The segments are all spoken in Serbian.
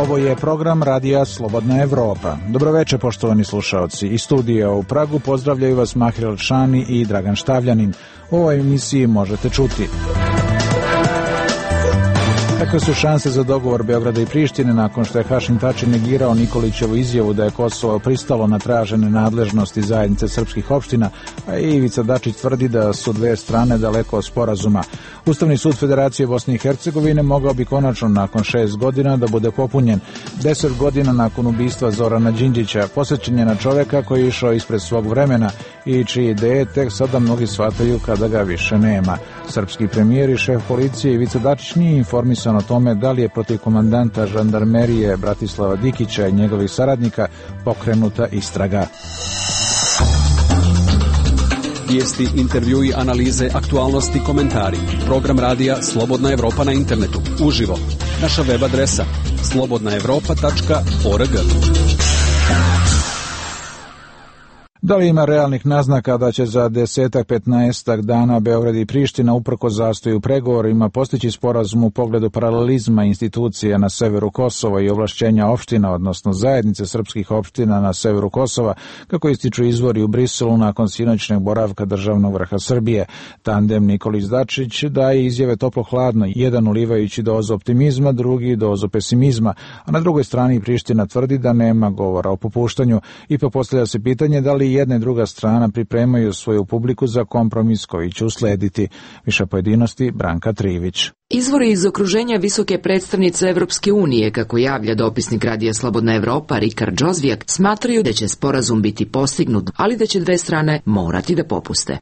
Ovo je program Radija Slobodna Evropa. Dobroveče, poštovani slušaoci. Iz studija u Pragu pozdravljaju vas Mahir Alšani i Dragan Štavljanin. U ovoj emisiji možete čuti: kakve su šanse za dogovor Beograda i Prištine nakon što je Hašim Tači negirao Nikolićevu izjavu da je Kosovo pristalo na tražene nadležnosti zajednice srpskih opština, a Ivica Dačić tvrdi da su dve strane daleko od sporazuma. Ustavni sud Federacije Bosne i Hercegovine mogao bi konačno nakon 6 godina da bude popunjen. 10 godina nakon ubistva Zorana Đinđića posvećen je na čoveka koji je išao ispred svog vremena i čije ideje tek sada mnogi shvataju kada ga više nema. Srpski premijer i šef policije Ivica Dačić nije informisan o tome da li je protiv komandanta žandarmerije Bratislava Dikića i njegovih saradnika pokrenuta istraga. Vijesti, intervjui, analize, aktualnosti, komentari. Program radija Slobodna Evropa na internetu. Uživo. Naša web adresa slobodnaevropa.org. Da li ima realnih naznaka da će za 10-15 dana Beograd i Priština uprkos zastoju u pregovorima postići sporazum u pogledu paralelizma institucija na severu Kosova i ovlašćenja opština, odnosno zajednice srpskih opština na severu Kosova, kako ističu izvori u Briselu nakon sinoćnog boravka državnog vrha Srbije? Tandem Nikolić-Dačić daje izjave toplo-hladno, jedan ulivajući dozu optimizma, drugi dozu pesimizma, a na drugoj strani Priština tvrdi da nema govora o popuštanju. Ipak postavlja se pitanje da li jedna i druga strana pripremaju svoju publiku za kompromis koji će uslediti. Više pojedinosti Branka Trivić. Izvori iz okruženja visoke predstavnice Evropske unije, kako javlja dopisnik Radija Slobodna Evropa Rikard Džozvijak, smatraju da će sporazum biti postignut, ali da će dve strane morati da popuste.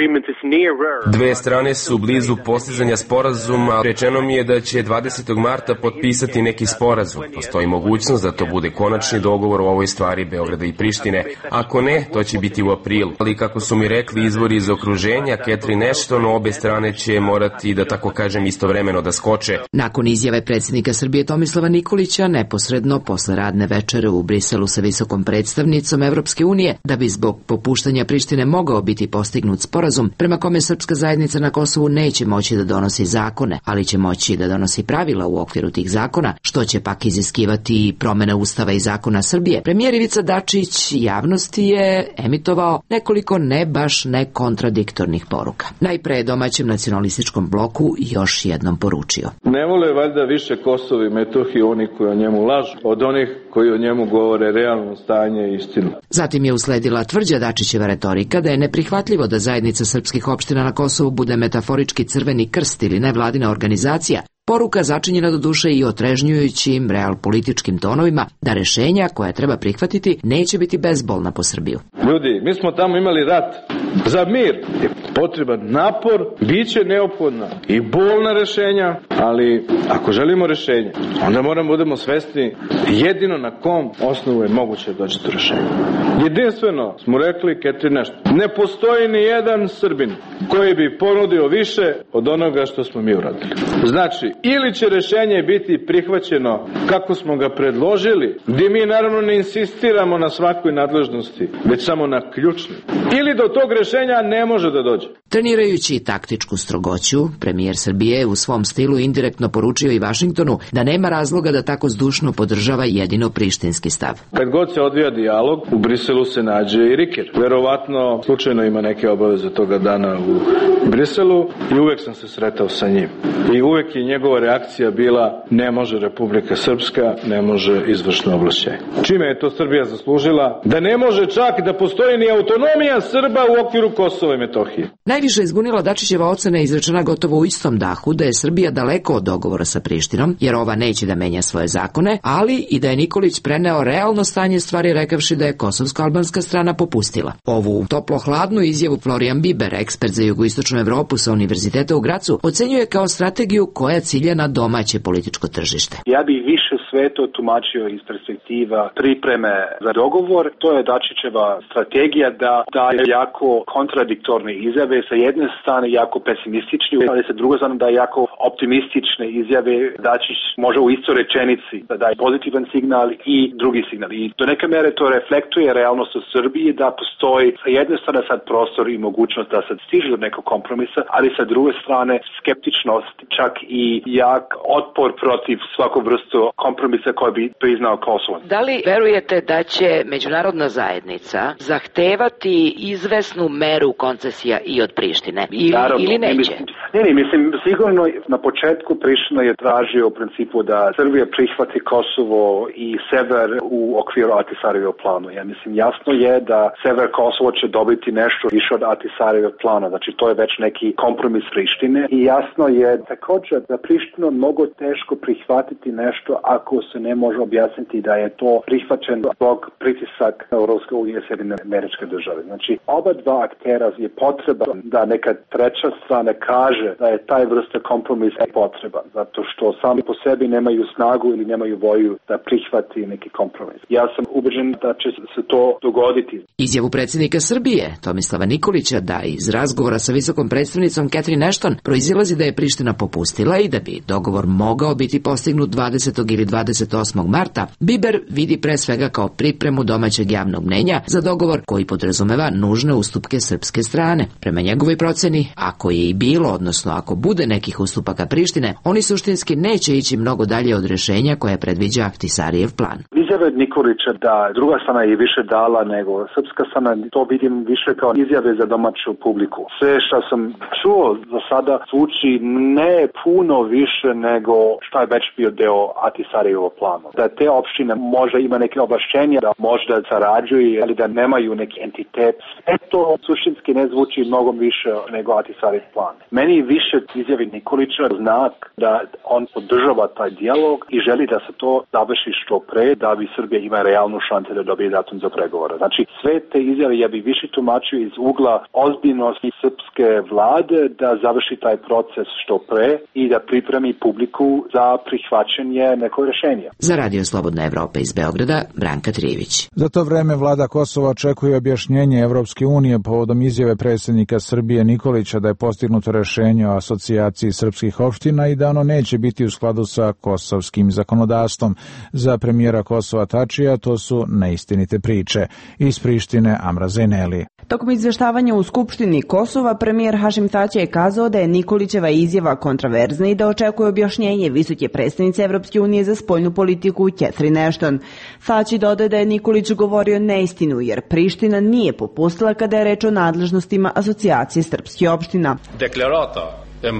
Dve strane su blizu postizanja sporazuma. Rečeno mi je da će 20. marta potpisati neki sporazum. Postoji mogućnost da to bude konačni dogovor o ovoj stvari Beograda i Prištine. Ako ne, to će biti u aprilu. Ali kako su mi rekli izvori iz okruženja, Catherine Ashton, obe strane će morati, da tako kažem, istovremeno da skoče. Nakon izjave predsjednika Srbije Tomislava Nikolića, neposredno posle radne večere u Briselu sa visokom predstavnicom Evropske unije, da bi zbog popuštanja Prištine mogao biti postignut sporazum prema kome srpska zajednica na Kosovu neće moći da donosi zakone, ali će moći da donosi pravila u okviru tih zakona, što će pak iziskivati i promene Ustava i zakona Srbije. Premijer Ivica Dačić javnosti je emitovao nekoliko ne baš nekontradiktornih poruka. Najpre domaćem nacionalističkom bloku još jednom poručio: ne vole valjda više Kosovo i Metohiju oni koji o njemu lažu od onih koji o njemu govore realno stanje i istinu. Zatim je usledila tvrđa Dačićeva retorika da je neprihvatljivo da zajednica srpskih opština na Kosovu bude metaforički Crveni krst ili nevladina organizacija. Poruka začinjena doduše i otrežnjujućim realpolitičkim tonovima da rešenja koja treba prihvatiti neće biti bezbolna po Srbiju. Ljudi, mi smo tamo imali rat. Za mir je potreban napor, bit će neophodna i bolna rešenja, ali ako želimo rešenje, onda moramo budemo svesni jedino na kom osnovu je moguće doći do rešenja. Jedinstveno smo rekli Catherine Ashton, ne postoji ni jedan Srbin koji bi ponudio više od onoga što smo mi uradili. Znači, ili će rešenje biti prihvaćeno kako smo ga predložili, gdje mi naravno ne insistiramo na svakoj nadležnosti, već samo na ključni, ili do tog rešenja ne može da dođe. Trenirajući taktičku strogoću, premijer Srbije u svom stilu indirektno poručio i Vašingtonu da nema razloga da tako zdušno podržava jedino prištinski stav. Kad god se odvija dijalog, u Briselu se nađe i Riker. Verovatno slučajno ima neke obaveze toga dana u Briselu i uvek sam se sretao sa njim. I uvek je njegova reakcija bila: ne može Republika Srpska, ne može izvršno ovlašćenje. Čime je to Srbija zaslužila? Da ne može čak da postoji ni autonomija Srba u okviru Kosova i Metohije. Najviše je zbunila Dačićeva ocena izrečena gotovo u istom dahu da je Srbija daleko od dogovora sa Prištinom, jer ova neće da menja svoje zakone, ali i da je Nikolić preneo realno stanje stvari rekavši da je kosovsko-albanska strana popustila. Ovu toplo-hladnu izjavu Florian Biber, ekspert za jugoistočnu Evropu sa Univerziteta u Gracu, ocenjuje kao strategiju koja cilja na domaće političko tržište. Ja bih više sve to tumačio iz perspektiva pripreme za dogovor. To je Dačićeva strategija da daje jako kontradiktorne izjave sa sa jedne strane jako pesimistični, ali sa druge strane da je jako optimistične izjave Dačić može u istoj rečenici da daje pozitivan signal i drugi signal. I do neke mere to reflektuje realnost u Srbiji da postoji sa jedne strane sad prostor i mogućnost da sad stiže do nekog kompromisa, ali sa druge strane skeptičnost, čak i jak otpor protiv svakog vrstu kompromisa koji bi priznao Kosovo. Da li verujete da će međunarodna zajednica zahtevati izvesnu meru koncesija i od Prištine ili neće? Mislim, sigurno na početku Priština je tražio u principu da Srbija prihvati Kosovo i sever u okviru Ahtisarijevog plana. Ja mislim, jasno je da sever Kosovo će dobiti nešto više od Ahtisarijevog plana, znači to je već neki kompromis Prištine i jasno je također da Priština mnogo teško prihvatiti nešto ako se ne može objasniti da je to prihvaćen zbog pritisak Europske unije i Sjedinjenih Američkih Država. Znači, oba dva aktera je potreba da neka treća strana kaže da je taj vrsta kompromisa potreban, zato što sami po sebi nemaju snagu ili nemaju volju da prihvati neki kompromis. Ja sam ubeđen da će se to dogoditi. Izjavu predsjednika Srbije, Tomislava Nikolića, da iz razgovora sa visokom predstavnicom Catherine Ashton proizilazi da je Priština popustila i da bi dogovor mogao biti postignut 20. ili 28. marta, Biber vidi pre svega kao pripremu domaćeg javnog mnenja za dogovor koji podrazumeva nužne ustupke srpske strane. Prema njegovoj proceni, ako je i bilo, odnosno ako bude nekih ustupaka Prištine, oni suštinski neće ići mnogo dalje od rješenja koje predviđa Ahtisarijev plan. Izjave Nikolića da druga strana je više dala nego srpska strana, to vidim više kao izjave za domaću publiku. Sve što sam čuo za sada zvuči ne puno više nego što je već bio deo Ahtisarijevog plana. Da te opštine možda ima neke ovlašćenja, da možda sarađuju, ali da nemaju neki entitet. To suštinski ne zvuči mnogo više nego Ahtisarijev plan. Meni više izjavi Nikolića znak da on podržava taj dijalog i želi da se to završi što pre, da bi Srbija ima realnu šansu da dobije datum za pregovore. Znači, sve te izjave ja bi više tumačio iz ugla ozbiljnosti srpske vlade da završi taj proces što pre i da pripremi publiku za prihvaćanje nekog rješenja. Za Radio Slobodna Evropa iz Beograda, Branka Trijević. Za to vreme vlada Kosova očekuje objašnjenje Evropske unije povodom izjave predsjednika Srbije Nikolića da je postignuto rješenje o asocijaciji srpskih opština i da ono neće biti u skladu sa kosovskim zakonodavstvom. Za premijera Kosova Tačija to su neistinite priče. Iz Prištine Amra Zejneli. Tokom izveštavanja u Skupštini Kosova, premijer Hašim Tači je kazao da je Nikolićeva izjava kontraverzna i da očekuje objašnjenje visoke predstavnice Evropske unije za spoljnu politiku Catherine Ashton. Tači dodaje da je Nikolić govorio neistinu jer Priština nije popustila kada je reč o nadležnostima asocijacije srpskih opština. Deklarata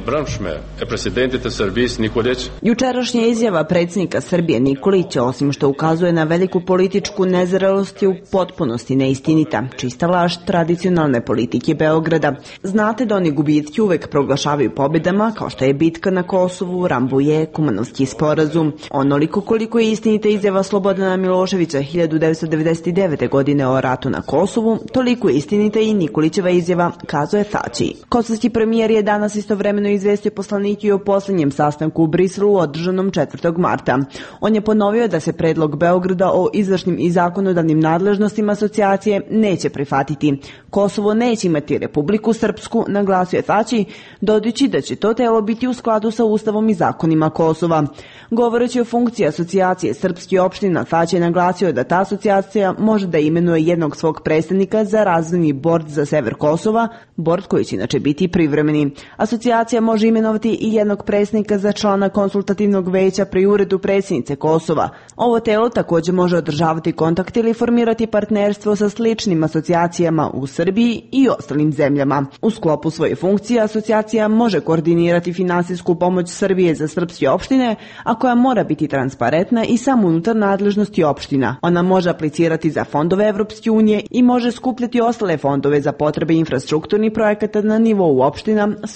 Jučerašnja izjava predsjednika Srbije Nikolića, osim što ukazuje na veliku političku nezrelost, je u potpunosti neistinita, čista laž tradicionalne politike Beograda. Znate da oni gubitke uvek proglašavaju pobedama, kao što je bitka na Kosovu, Rambuje, Kumanovski sporazum. Onoliko koliko je istinita izjava Slobodana Miloševića 1999. godine o ratu na Kosovu, toliko je istinita i Nikolićeva izjava, kazuje Tači. Kosovski premijer je danas istovremeno izvestio poslanike o posljednjem sastanku u Briselu održanom 4. marta. On je ponovio da se predlog Beograda o izvršnim i zakonodavnim nadležnostima asocijacije neće prihvatiti. Kosovo neće imati Republiku Srpsku, naglasio je Tači, dodajući da će to telo biti u skladu sa Ustavom i zakonima Kosova. Govoreći o funkciji asocijacije srpskih opština, Tači je naglasio da ta asocijacija može da imenuje jednog svog predstavnika za razvojni bord za sever Kosova, bord koji će inače biti privremeni. Asocijacija može imenovati i jednog predstavnika za člana konsultativnog veća pri uredu predsjednice Kosova. Ovo telo također može održavati kontakt ili formirati partnerstvo sa sličnim asocijacijama u Srbiji i ostalim zemljama. U sklopu svoje funkcije asocijacija može koordinirati finansijsku pomoć Srbije za srpske opštine, a koja mora biti transparentna i samo unutar nadležnosti opština. Ona može aplicirati za fondove Evropske unije i može skupljati ostale fondove za potrebe infrastrukturnih projekata na nivou opština, saopštuje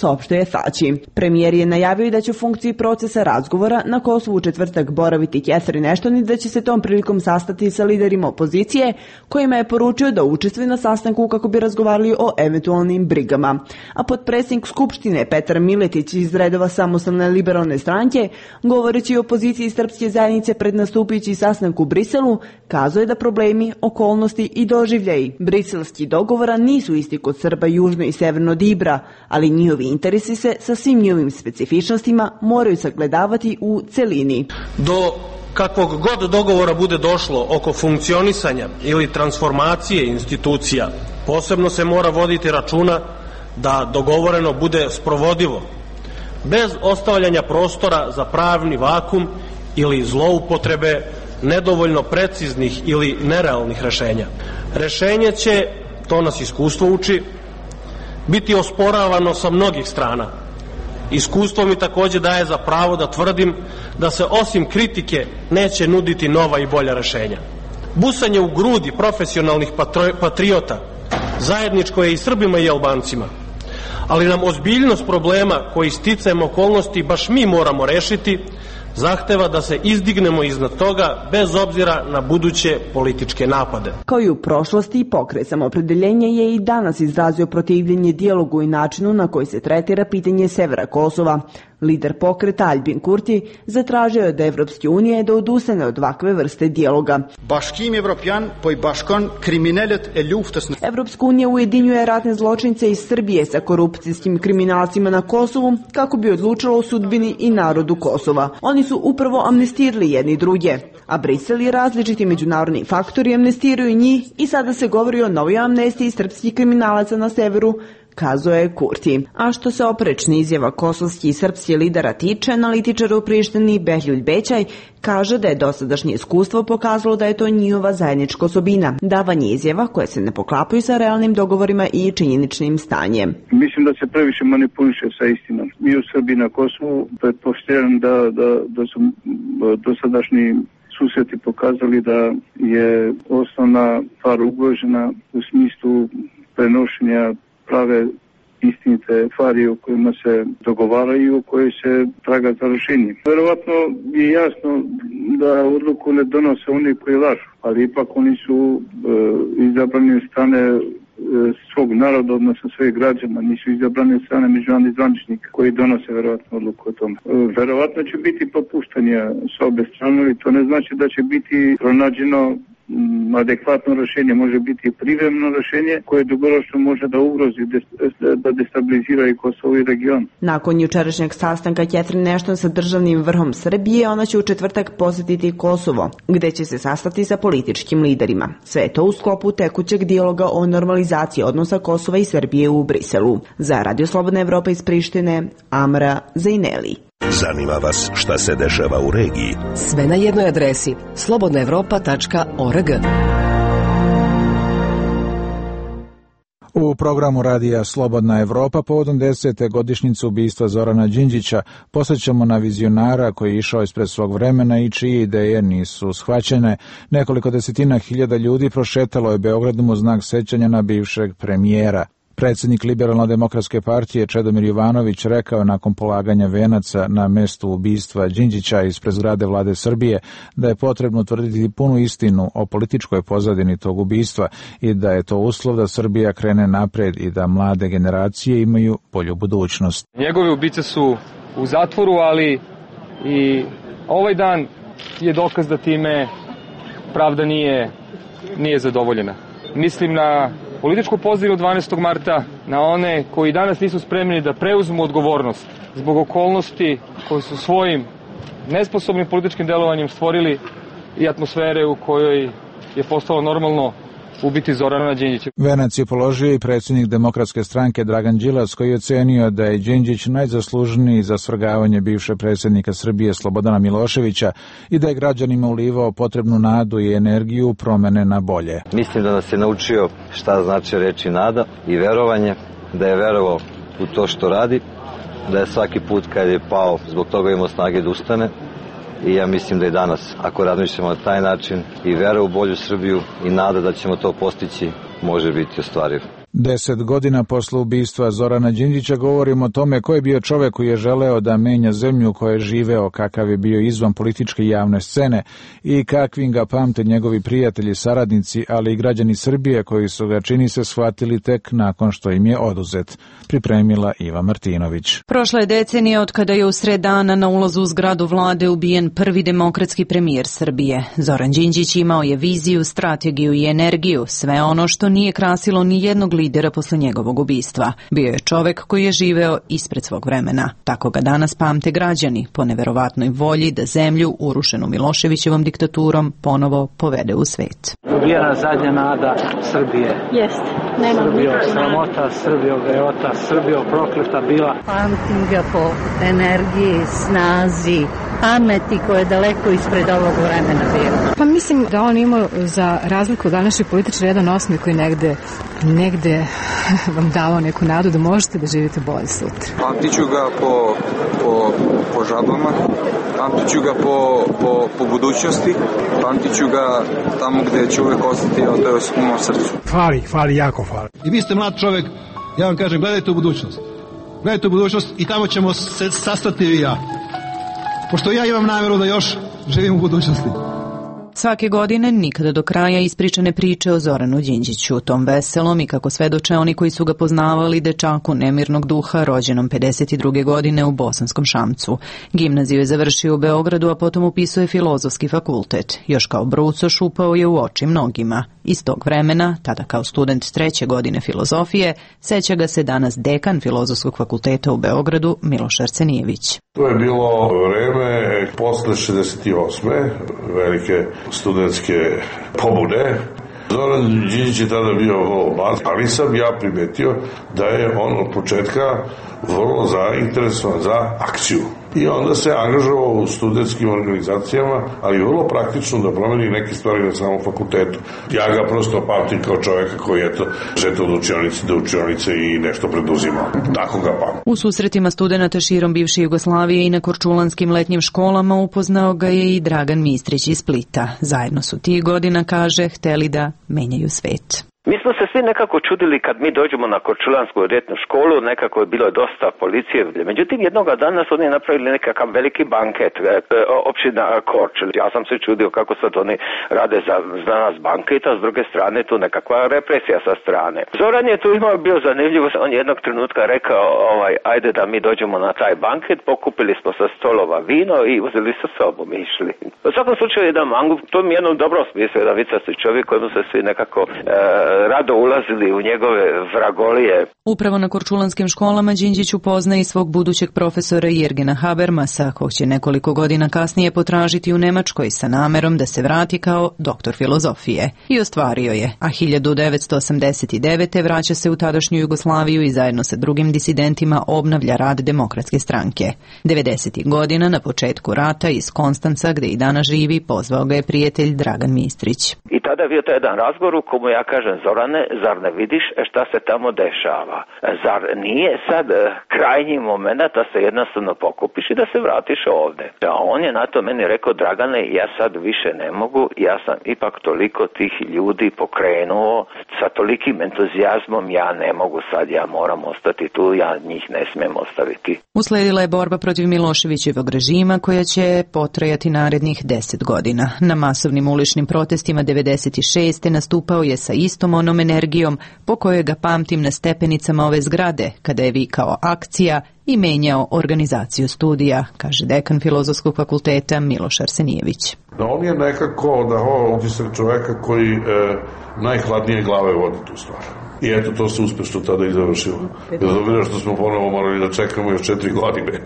glasaći. Premijer je najavio da će u funkciji procesa razgovora na Kosovu u četvrtak boraviti Catherine Ashton i da će se tom prilikom sastati sa liderima opozicije, kojima je poručio da učestvuju na sastanku kako bi razgovarali o eventualnim brigama. A potpredsjednik Skupštine Petar Miletić iz redova Samostalne liberalne stranke, govoreći o poziciji srpske zajednice pred nastupajući sastanak u Briselu, kazao je da problemi, okolnosti i doživljaji briselskih dogovora nisu isti kod Srba južno i severno od Ibra, ali njihovi interesi se sa svim njihovim specifičnostima moraju sagledavati u celini. Do kakvog god dogovora bude došlo oko funkcionisanja ili transformacije institucija, posebno se mora voditi računa da dogovoreno bude sprovodivo, bez ostavljanja prostora za pravni vakum ili zloupotrebe nedovoljno preciznih ili nerealnih rešenja. Rešenje će, to nas iskustvo uči, biti osporavano sa mnogih strana. Iskustvo mi takođe daje za pravo da tvrdim da se osim kritike neće nuditi nova i bolja rešenja. Busanje u grudi profesionalnih patriota zajedničko je i Srbima i Albancima, ali nam ozbiljnost problema koji sticajem okolnosti baš mi moramo rešiti zahteva da se izdignemo iznad toga bez obzira na buduće političke napade. Kao i u prošlosti, Pokret Samoopredeljenja je i danas izrazio protivljenje dijalogu i načinu na koji se tretira pitanje severa Kosova. Lider pokreta Albin Kurti zatražio je od Evropske unije da odustane od ovakve vrste dijaloga. Evropska unija ujedinjuje ratne zločince iz Srbije sa korupcijskim kriminalcima na Kosovu kako bi odlučilo o sudbini i narodu Kosova. Oni su upravo amnestirali jedni druge, a Brisel i različiti međunarodni faktori amnestiraju njih i sada se govori o novoj amnestiji srpskih kriminalaca na severu, kazao je Kurti. A što se oprečne izjava kosovskih i srpskih lidera tiče, analitičar u Prištini Behljuljt Bećaj kaže da je dosadašnje iskustvo pokazalo da je to njihova zajednička osobina, davanje izjava koje se ne poklapaju sa realnim dogovorima i činjeničnim stanjem. Mislim da se previše manipuliše sa istinom. Mi u Srbiji na Kosovu pretpostavljam da su dosadašnji susreti pokazali da je osnovna stvar ugrožena u smislu prenošenja prave istinite stvari o kojima se dogovaraju, o kojoj se traga za rešenje. Verovatno je jasno da odluku ne donose oni koji lažu, ali ipak oni su izabrani od strane svog naroda, odnosno svojih građana, nisu izabrani od strane međunarodnih zvaničnika koji donose verovatno odluku o tome. Verovatno će biti popuštanja s obe strane i to ne znači da će biti pronađeno adekvatno rešenje, može biti privremeno rešenje koje dugoročno može da ugrozi, da destabilizira i Kosovo i region. Nakon jučerašnjeg sastanka Catherine Ashton sa državnim vrhom Srbije, ona će u četvrtak posetiti Kosovo, gde će se sastati sa političkim liderima. Sve je to u sklopu tekućeg dijaloga o normalizaciji odnosa Kosova i Srbije u Briselu. Za Radio Slobodna Evropa iz Prištine, Amra Zajneli. Zanima vas šta se dešava u regiji? Sve na jednoj adresi slobodnaevropa.org. U programu radija Slobodna Evropa povodom 10. godišnjice ubistva Zorana Đinđića posjećamo na vizionara koji je išao ispred svog vremena i čije ideje nisu shvaćene. Nekoliko desetina hiljada ljudi prošetalo je Beogradom u znak sećanja na bivšeg premijera. Predsjednik Liberalno-demokratske partije Čedomir Jovanović rekao nakon polaganja venaca na mestu ubistva Đinđića ispred zgrade vlade Srbije da je potrebno utvrditi punu istinu o političkoj pozadini tog ubistva i da je to uslov da Srbija krene napred i da mlade generacije imaju bolju budućnost. Njegove ubice su u zatvoru, ali i ovaj dan je dokaz da time pravda nije zadovoljena. Mislim na političku pozadinu 12. marta, na one koji danas nisu spremni da preuzmu odgovornost zbog okolnosti koje su svojim nesposobnim političkim delovanjem stvorili i atmosfere u kojoj je postalo normalno ubiti Zorana Đinđića. Venac je položio i predsjednik Demokratske stranke Dragan Đilas, koji je ocenio da je Đinđić najzaslužniji za svrgavanje bivše predsjednika Srbije Slobodana Miloševića i da je građanima ulivao potrebnu nadu i energiju promene na bolje. Mislim da nas je naučio šta znači reći nada i verovanje, da je verovao u to što radi, da je svaki put kad je pao zbog toga imao snage da ustane. I ja mislim da i danas, ako razmišljamo na taj način i vera u bolju Srbiju i nada da ćemo to postići, može biti ostvarivo. 10 godina posle ubistva Zorana Đinđića govorimo o tome ko je bio čovek koji je želeo da menja zemlju u kojoj je živeo, kakav je bio izvan političke javne scene i kakvim ga pamte njegovi prijatelji, saradnici, ali i građani Srbije koji su ga, čini se, shvatili tek nakon što im je oduzet. Pripremila Iva Martinović. Prošla je decenija od kada je u sred dana na ulazu u zgradu vlade ubijen prvi demokratski premijer Srbije. Zoran Đinđić imao je viziju, strategiju i energiju, sve ono što nije krasilo ni jednog lidera posle njegovog ubistva. Bio je čovek koji je živeo ispred svog vremena. Tako ga danas pamte građani po neverovatnoj volji da zemlju, urušenu Miloševićevom diktaturom, ponovo povede u svet. Ubijena zadnja nada Srbije. Jeste. Srbijo sramota, Srbijo grejota, Srbijo prokleta bila. Pamtim ga po energiji, snazi, pameti koja je daleko ispred ovog vremena bila. Pa mislim da on imao, za razliku od današnjih političara, jedan osmeh koji negde vam davao neku nadu da možete da živite bolje sutra. Pamtiću ga po žabama, pamtiću ga po budućnosti, pamtiću ga tamo gde će uvek ostati, a to je u mom srcu. Fali, jako fali. I vi ste mlad čovek, ja vam kažem, gledajte u budućnost. Gledajte u budućnost i tamo ćemo se sastati i ja. Pošto ja imam nameru da još živim u budućnosti. Svake godine nikada do kraja ispričane priče o Zoranu Đinđiću, tom veselom i, kako svedoče oni koji su ga poznavali, dečaku nemirnog duha, rođenom 52. godine u Bosanskom Šamcu. Gimnaziju je završio u Beogradu, a potom upisuje Filozofski fakultet. Još kao brucoš upao je u oči mnogima. Iz tog vremena, tada kao student 3. godine filozofije, seća ga se danas dekan Filozofskog fakulteta u Beogradu, Miloš Arsenijević. To je bilo vreme posle 68. velike studentske pobude. Zoran Đinđić je tada bio vrlo mlad, ali sam ja primetio da je on od početka vrlo zainteresovan za akciju. I onda se angažovao u studentskim organizacijama, ali vrlo praktično da promeni neke stvari na samom fakultetu. Ja ga prosto pamtim kao čoveka koji je žeto od učionice do učionice i nešto preduzimao. Tako ga pamtim. U susretima studenata širom bivše Jugoslavije i na korčulanskim letnjim školama upoznao ga je i Dragan Mistrić iz Splita. Zajedno su tih godina, kaže, hteli da menjaju svet. Mi smo se svi nekako čudili kad mi dođemo na korčulansku ljetnu školu, nekako je bilo dosta policije. Međutim, jednoga dana su oni napravili nekakav veliki banket, opština Korčul. Ja sam se čudio kako sad oni rade za nas banket, a s druge strane tu nekakva represija sa strane. Zoran je tu bio zanimljivo, on jednog trenutka rekao, ajde da mi dođemo na taj banket, pokupili smo sa stolova vino i uzeli sa sobom i išli. U svakom slučaju jedan mangu, to mi je jednom dobro smislu, jedan vicasti čovjek kojemu se svi nekako rado ulazili u njegove vragolije. Upravo na korčulanskim školama Đinđić upozna i svog budućeg profesora Jirgena Habermasa, kog će nekoliko godina kasnije potražiti u Nemačkoj sa namerom da se vrati kao doktor filozofije. I ostvario je, a 1989. vraća se u tadašnju Jugoslaviju i zajedno sa drugim disidentima obnavlja rad Demokratske stranke. 90. godina, na početku rata, iz Konstanca, gde i danas živi, pozvao ga je prijatelj Dragan Mistrić. I tada je bio to jedan razgovor u komu ja kažem, Zorane, zar ne vidiš šta se tamo dešava? Zar nije sad krajnji moment da se jednostavno pokupiš i da se vratiš ovde? A on je na to meni rekao, Dragane, ja sad više ne mogu, ja sam ipak toliko tih ljudi pokrenuo, sa tolikim entuzijazmom ja ne mogu sad, ja moram ostati tu, ja njih ne smijem ostaviti. Usledila je borba protiv Miloševićevog režima koja će potrajati narednih 10 godina. Na masovnim uličnim protestima 96. nastupao je sa istom onom energijom po kojoj ga pamtim na stepenicama ove zgrade, kada je vikao akcija i menjao organizaciju studija, kaže dekan Filozofskog fakulteta Miloš Arsenijević. On je nekako dao utisak čoveka koji najhladnije glave vodi tu stvar. I eto, to se uspešno tada i završilo. Bez obzira što smo ponovo morali da čekamo još 4 godine.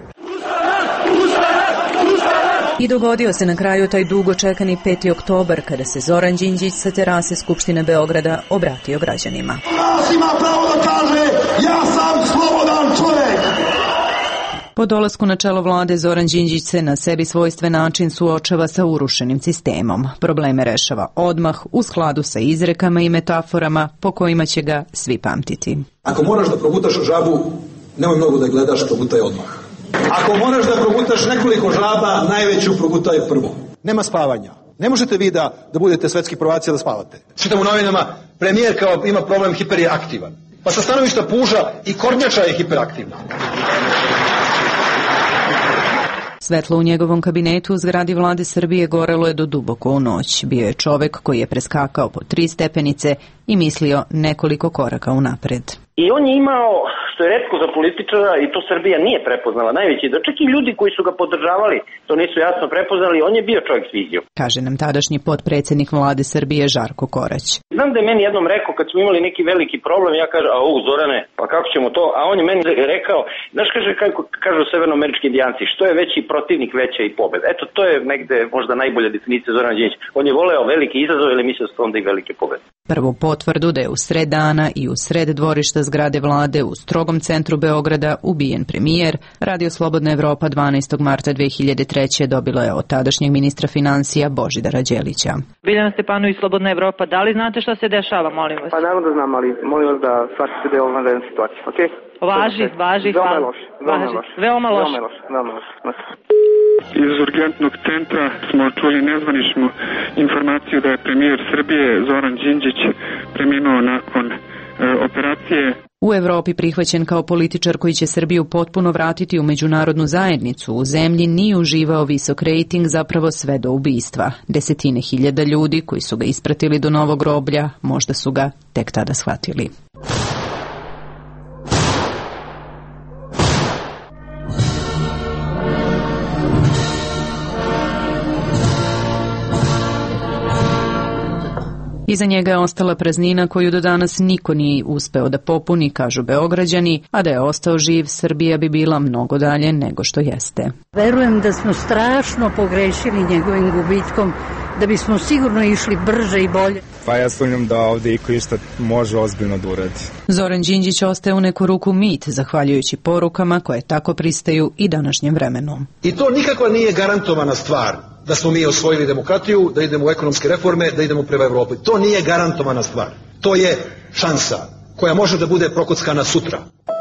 I dogodio se na kraju taj dugo čekani 5. oktobar, kada se Zoran Đinđić sa terase Skupštine Beograda obratio građanima. Nas ima pravo da kaže, ja sam slobodan čovjek! Po dolasku na čelo vlade Zoran Đinđić se na sebi svojstven način suočava sa urušenim sistemom. Probleme rešava odmah, u skladu sa izrekama i metaforama po kojima će ga svi pamtiti. Ako moraš da progutaš žabu, nemoj mnogo da gledaš, progutaj odmah. Ako moraš da progutaš nekoliko žaba, najveću progutaj prvo. Nema spavanja. Ne možete vi da budete svetski prvaci da spavate. Čitam u novinama, premijer kao ima problem, hiper je aktivan. Pa sa stanovišta puža i kornjača je hiperaktivna. Svetlo u njegovom kabinetu u zgradi vlade Srbije gorelo je do duboko u noć. Bio je čovek koji je preskakao po 3 stepenice i mislio nekoliko koraka unapred. I on je imao, što je retko za političara, i to Srbija nije prepoznala, najveći da čak i ljudi koji su ga podržavali to nisu jasno prepoznali, on je bio čovjek s vizijom. Kaže nam tadašnji potpredsjednik vlade Srbije Žarko Korać. Znam da je meni jednom rekao kad smo imali neki veliki problem, ja kažem, Zorane, pa kako ćemo to? A on je meni rekao, znaš, kaže, kako kažu severnoamerički indijanci, što je veći protivnik, veća i pobeda. Eto, to je negde možda najbolja definicija Zorana Đinđića. On je voleo veliki izazov ili mislio da su onda i velike pobede. Prvu potvrdu da je u sred dana i u sred dvorišta zgrade vlade u strogom centru Beograda ubijen premijer, Radio Slobodna Evropa 12. marta 2003. dobilo je od tadašnjeg ministra financija Božidara Đelića. Biljana Stepanović, Slobodna Evropa, da li znate šta se dešava, molim vas? Pa naravno da znam, ali molim vas da shvatite da je ovo vanredna situacija, okej? Važi, veoma loš. Veoma loš. Iz urgentnog centra smo čuli nezvaničnu informaciju da je premijer Srbije Zoran Đinđić preminuo nakon operacije. U Evropi prihvaćen kao političar koji će Srbiju potpuno vratiti u međunarodnu zajednicu, u zemlji nije uživao visok rejting zapravo sve do ubistva. Desetine hiljada ljudi koji su ga ispratili do novog groblja možda su ga tek tada shvatili. Iza njega je ostala praznina koju do danas niko nije uspeo da popuni, kažu Beograđani, a da je ostao živ, Srbija bi bila mnogo dalje nego što jeste. Verujem da smo strašno pogrešili njegovim gubitkom, da bismo sigurno išli brže i bolje. Pa ja sumnjam da ovde iko išta može ozbiljno da uradi. Zoran Đinđić ostaje u neku ruku mit, zahvaljujući porukama koje tako pristaju i današnjem vremenu. I to nikako nije garantovana stvar da smo mi osvojili demokratiju, da idemo u ekonomske reforme, da idemo prema Evropi. To nije garantovana stvar. To je šansa koja može da bude prokockana sutra.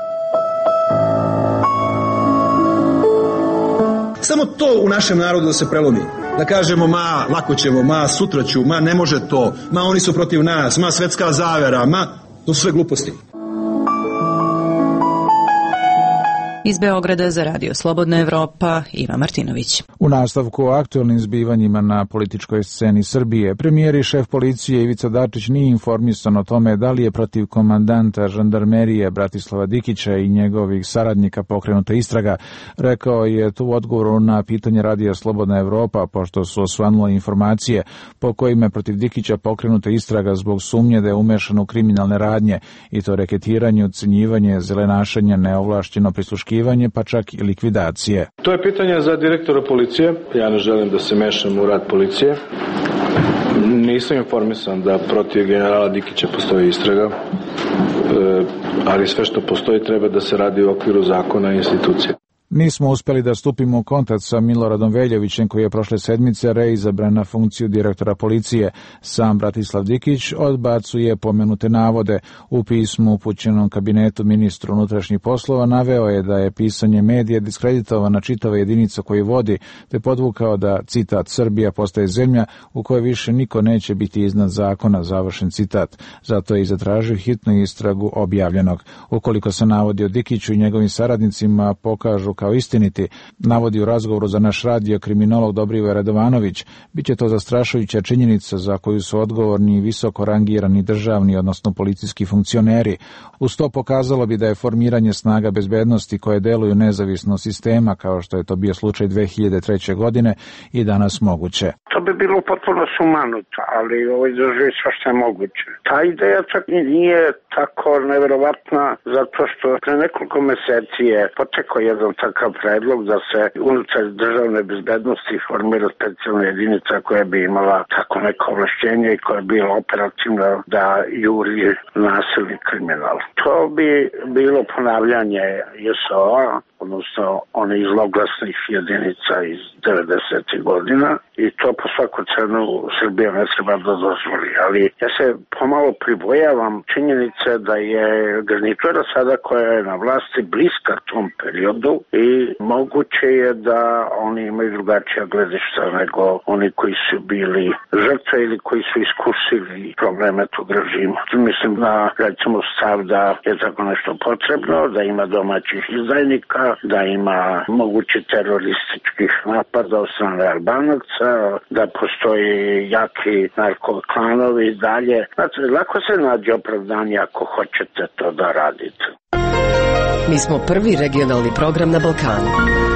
Samo to u našem narodu da se prelomi. Da kažemo, ma, lako ćemo, ma, sutra ću, ma, ne može to, ma, oni su protiv nas, ma, svetska zavera, ma, to su sve gluposti. Iz Beograda za Radio Slobodna Evropa, Iva Martinović. U nastavku o aktuelnim zbivanjima na političkoj sceni Srbije, premijer i šef policije Ivica Dačić nije informisan o tome da li je protiv komandanta žandarmerije Bratislava Dikića i njegovih saradnika pokrenuta istraga. Rekao je tu u odgovoru na pitanje Radija Slobodna Evropa, pošto su osvanule informacije po kojima je protiv Dikića pokrenuta istraga zbog sumnje da je umešan u kriminalne radnje, i to reketiranje, ucenjivanje, zelenašenje, neovlašćeno prisluškivanje, pa čak i likvidacije. To je pitanje za direktora policije. Ja ne želim da se mešam u rad policije. Nisam informisan da protiv generala Dikića postoji istraga, ali sve što postoji treba da se radi u okviru zakona i institucije. Nismo uspeli da stupimo u kontakt sa Miloradom Veljovićem, koji je prošle sedmice reizabran na funkciju direktora policije. Sam Bratislav Dikić odbacuje pomenute navode. U pismu upućenom kabinetu ministru unutrašnjih poslova naveo je da je pisanje medija diskreditovana čitava jedinica koju vodi, te podvukao da, citat, Srbija postaje zemlja u kojoj više niko neće biti iznad zakona, završen citat. Zato je i zatražio hitnu istragu objavljenog. Ukoliko se navodi o Dikiću i njegovim saradnicima pokažu kao istiniti, navodi u razgovoru za naš radio kriminolog Dobrivoje Radovanović, bit će to zastrašujuća činjenica za koju su odgovorni visoko rangirani državni, odnosno policijski funkcioneri. Uz to pokazalo bi da je formiranje snaga bezbednosti koje deluju nezavisno sistema, kao što je to bio slučaj 2003. godine, i danas moguće. To bi bilo potpuno sumanuto, ali ovo izdrži svašta je moguće. Ta ideja čak nije tako neverovatna, zato što pre nekoliko meseci je potekao jedan takav predlog da se unutar državne bezbednosti formira specijalna jedinica koja bi imala tako neko ovlašćenje i koja bi bila operativna da juri nasilni kriminal. To bi bilo ponavljanje JSO-a odnosno one iz zloglasnih jedinica iz 90. godina i to po svaku cenu Srbija ne treba da dozvoli. Ali ja se pomalo pribojavam činjenice da je garnitura sada koja je na vlasti bliska tom periodu i moguće je da oni imaju drugačija gledišta nego oni koji su bili žrtve ili koji su iskusili probleme tog režima. Mislim na, recimo, stav da je tako nešto potrebno, da ima domaćih izdajnika, da ima mogući terorističkih napada od strane Albanaca, da postoji jaki narkoklanovi i dalje. Znači, lako se nađe opravdanje ako hoćete to da radite. Mi smo prvi regionalni program na Balkanu.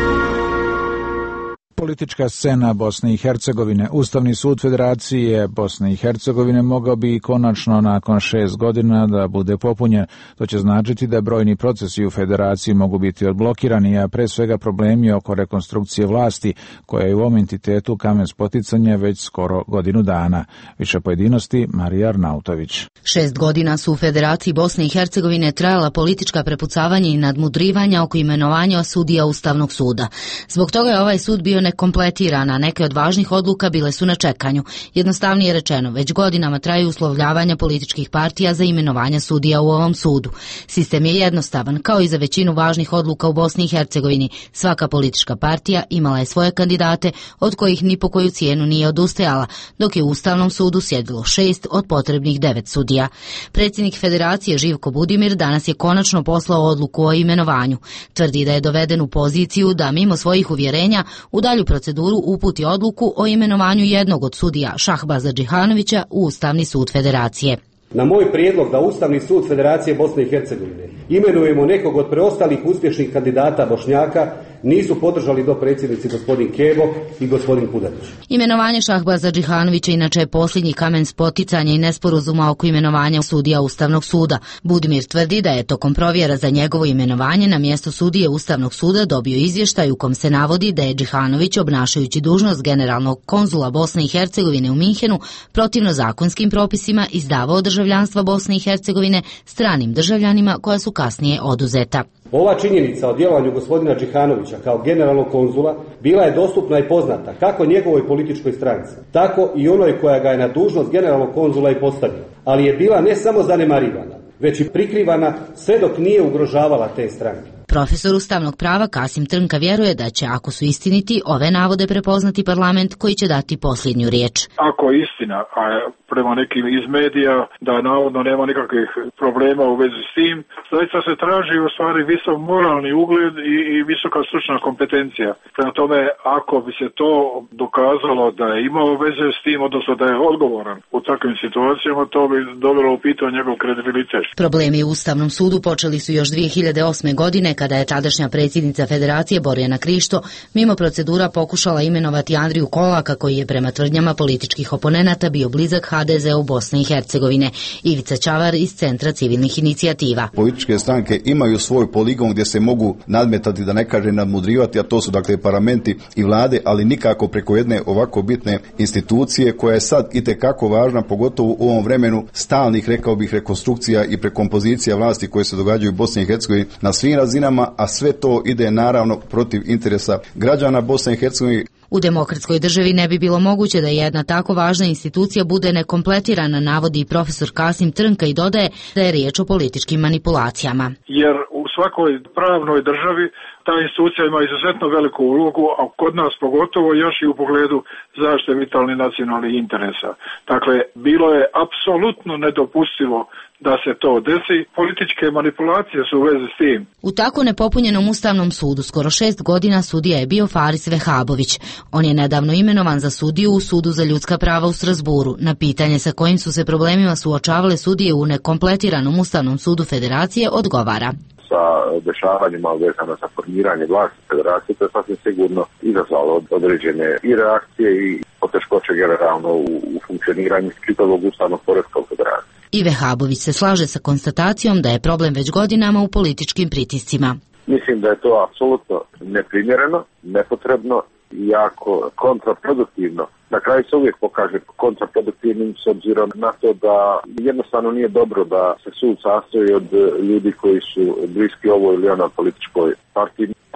Politička scena Bosne i Hercegovine. Ustavni sud Federacije Bosne i Hercegovine mogao bi konačno nakon 6 godina da bude popunjen. To će značiti da brojni procesi u Federaciji mogu biti odblokirani, a pre svega problemi oko rekonstrukcije vlasti, koja je u ovom entitetu kamen spoticanja već skoro godinu dana. Više pojedinosti, Marija Arnautović. 6 godina su u Federaciji Bosne i Hercegovine trajala politička prepucavanja i nadmudrivanja oko imenovanja sudija Ustavnog suda. Zbog toga je ovaj sud bio nekompletiran, a neke od važnih odluka bile su na čekanju. Jednostavnije rečeno, već godinama traju uslovljavanja političkih partija za imenovanje sudija u ovom sudu. Sistem je jednostavan, kao i za većinu važnih odluka u Bosni i Hercegovini. Svaka politička partija imala je svoje kandidate, od kojih ni po koju cijenu nije odustajala, dok je u Ustavnom sudu sjedilo 6 od potrebnih 9 sudija. Predsjednik Federacije Živko Budimir danas je konačno poslao odluku o imenovanju. Tvrdi da je doveden u poziciju da mimo svojih uvjerenja u dalju proceduru uputi odluku o imenovanju jednog od sudija Šahbaza Džihanovića u Ustavni sud Federacije. Na moj prijedlog da Ustavni sud Federacije Bosne i Hercegovine imenujemo nekog od preostalih uspješnih kandidata Bošnjaka nisu podržali dopredsjednici gospodin Kebo i gospodin Kudanić. Imenovanje Šahbaza Džihanovića inače je posljednji kamen spoticanja i nesporazuma oko imenovanja sudija Ustavnog suda. Budimir tvrdi da je tokom provjera za njegovo imenovanje na mjesto sudije Ustavnog suda dobio izvještaj u kom se navodi da je Džihanović, obnašajući dužnost generalnog konzula Bosne i Hercegovine u Minhenu, protivno zakonskim propisima izdavao državljanstva Bosne i Hercegovine stranim državljanima koja su kasnije oduzeta. Ova činjenica o djelovanju gospodina Džihanovića kao generalnog konzula bila je dostupna i poznata kako njegovoj političkoj stranci, tako i onoj koja ga je na dužnost generalnog konzula i postavila, ali je bila ne samo zanemarivana, već i prikrivana sve dok nije ugrožavala te stranke. Profesor ustavnog prava Kasim Trnka vjeruje da će, ako su istiniti, ove navode prepoznati parlament koji će dati posljednju riječ. Ako je istina, a prema nekim iz medija da navodno nema nikakvih problema u vezi s tim, zaista se traži u stvari visok moralni ugled i visoka stručna kompetencija. Prema tome, ako bi se to dokazalo da je imao veze s tim, odnosno da je odgovoran u takvim situacijama, to bi dovelo u pitanje njegov kredibilitet. Problemi u Ustavnom sudu počeli su još 2008. godine, kada je tadašnja predsjednica Federacije Borjana Krišto mimo procedura pokušala imenovati Andriju Kolaka, koji je prema tvrdnjama političkih oponenata bio blizak HDZ-u Bosne i Hercegovine. Ivica Čavar iz Centra civilnih inicijativa. Političke stranke imaju svoj poligon gdje se mogu nadmetati, da ne kaže nadmudrivati, a to su dakle parlamenti i vlade, ali nikako preko jedne ovako bitne institucije koja je sad itekako važna, pogotovo u ovom vremenu stalnih, rekao bih, rekonstrukcija i prekompozicija vlasti koje se događaju u Bosni i Hercegovini na svim razinama, a sve to ide naravno protiv interesa građana Bosne i Hercegovine. U demokratskoj državi ne bi bilo moguće da jedna tako važna institucija bude nekompletirana, navodi i profesor Kasim Trnka i dodaje da je riječ o političkim manipulacijama. Jer u svakoj pravnoj državi ta institucija ima izuzetno veliku ulogu, a kod nas pogotovo još i u pogledu zaštite vitalnih nacionalnih interesa. Dakle, bilo je apsolutno nedopustivo da se to desi. Političke manipulacije su u vezi s tim. U tako nepopunjenom Ustavnom sudu skoro 6 godina sudija je bio Faris Vehabović. On je nedavno imenovan za sudiju u Sudu za ljudska prava u Strasburu. Na pitanje sa kojim su se problemima suočavale sudije u nekompletiranom Ustavnom sudu Federacije odgovara. Sa dešavanjima vezano sa formiranje vlasti Federacije, to je sasvim sigurno izazvalo određene i reakcije i poteškoće generalno u funkcioniranju čitavog ustavnog poretka u Federaciji. I Vehabović se slaže sa konstatacijom da je problem već godinama u političkim pritiscima. Mislim da je to apsolutno neprimjereno, nepotrebno i jako kontraproduktivno. Na kraju se uvijek pokaže kontraproduktivnim s obzirom na to da jednostavno nije dobro da se sud sastoji od ljudi koji su bliski ovoj ili onoj političkoj partiji.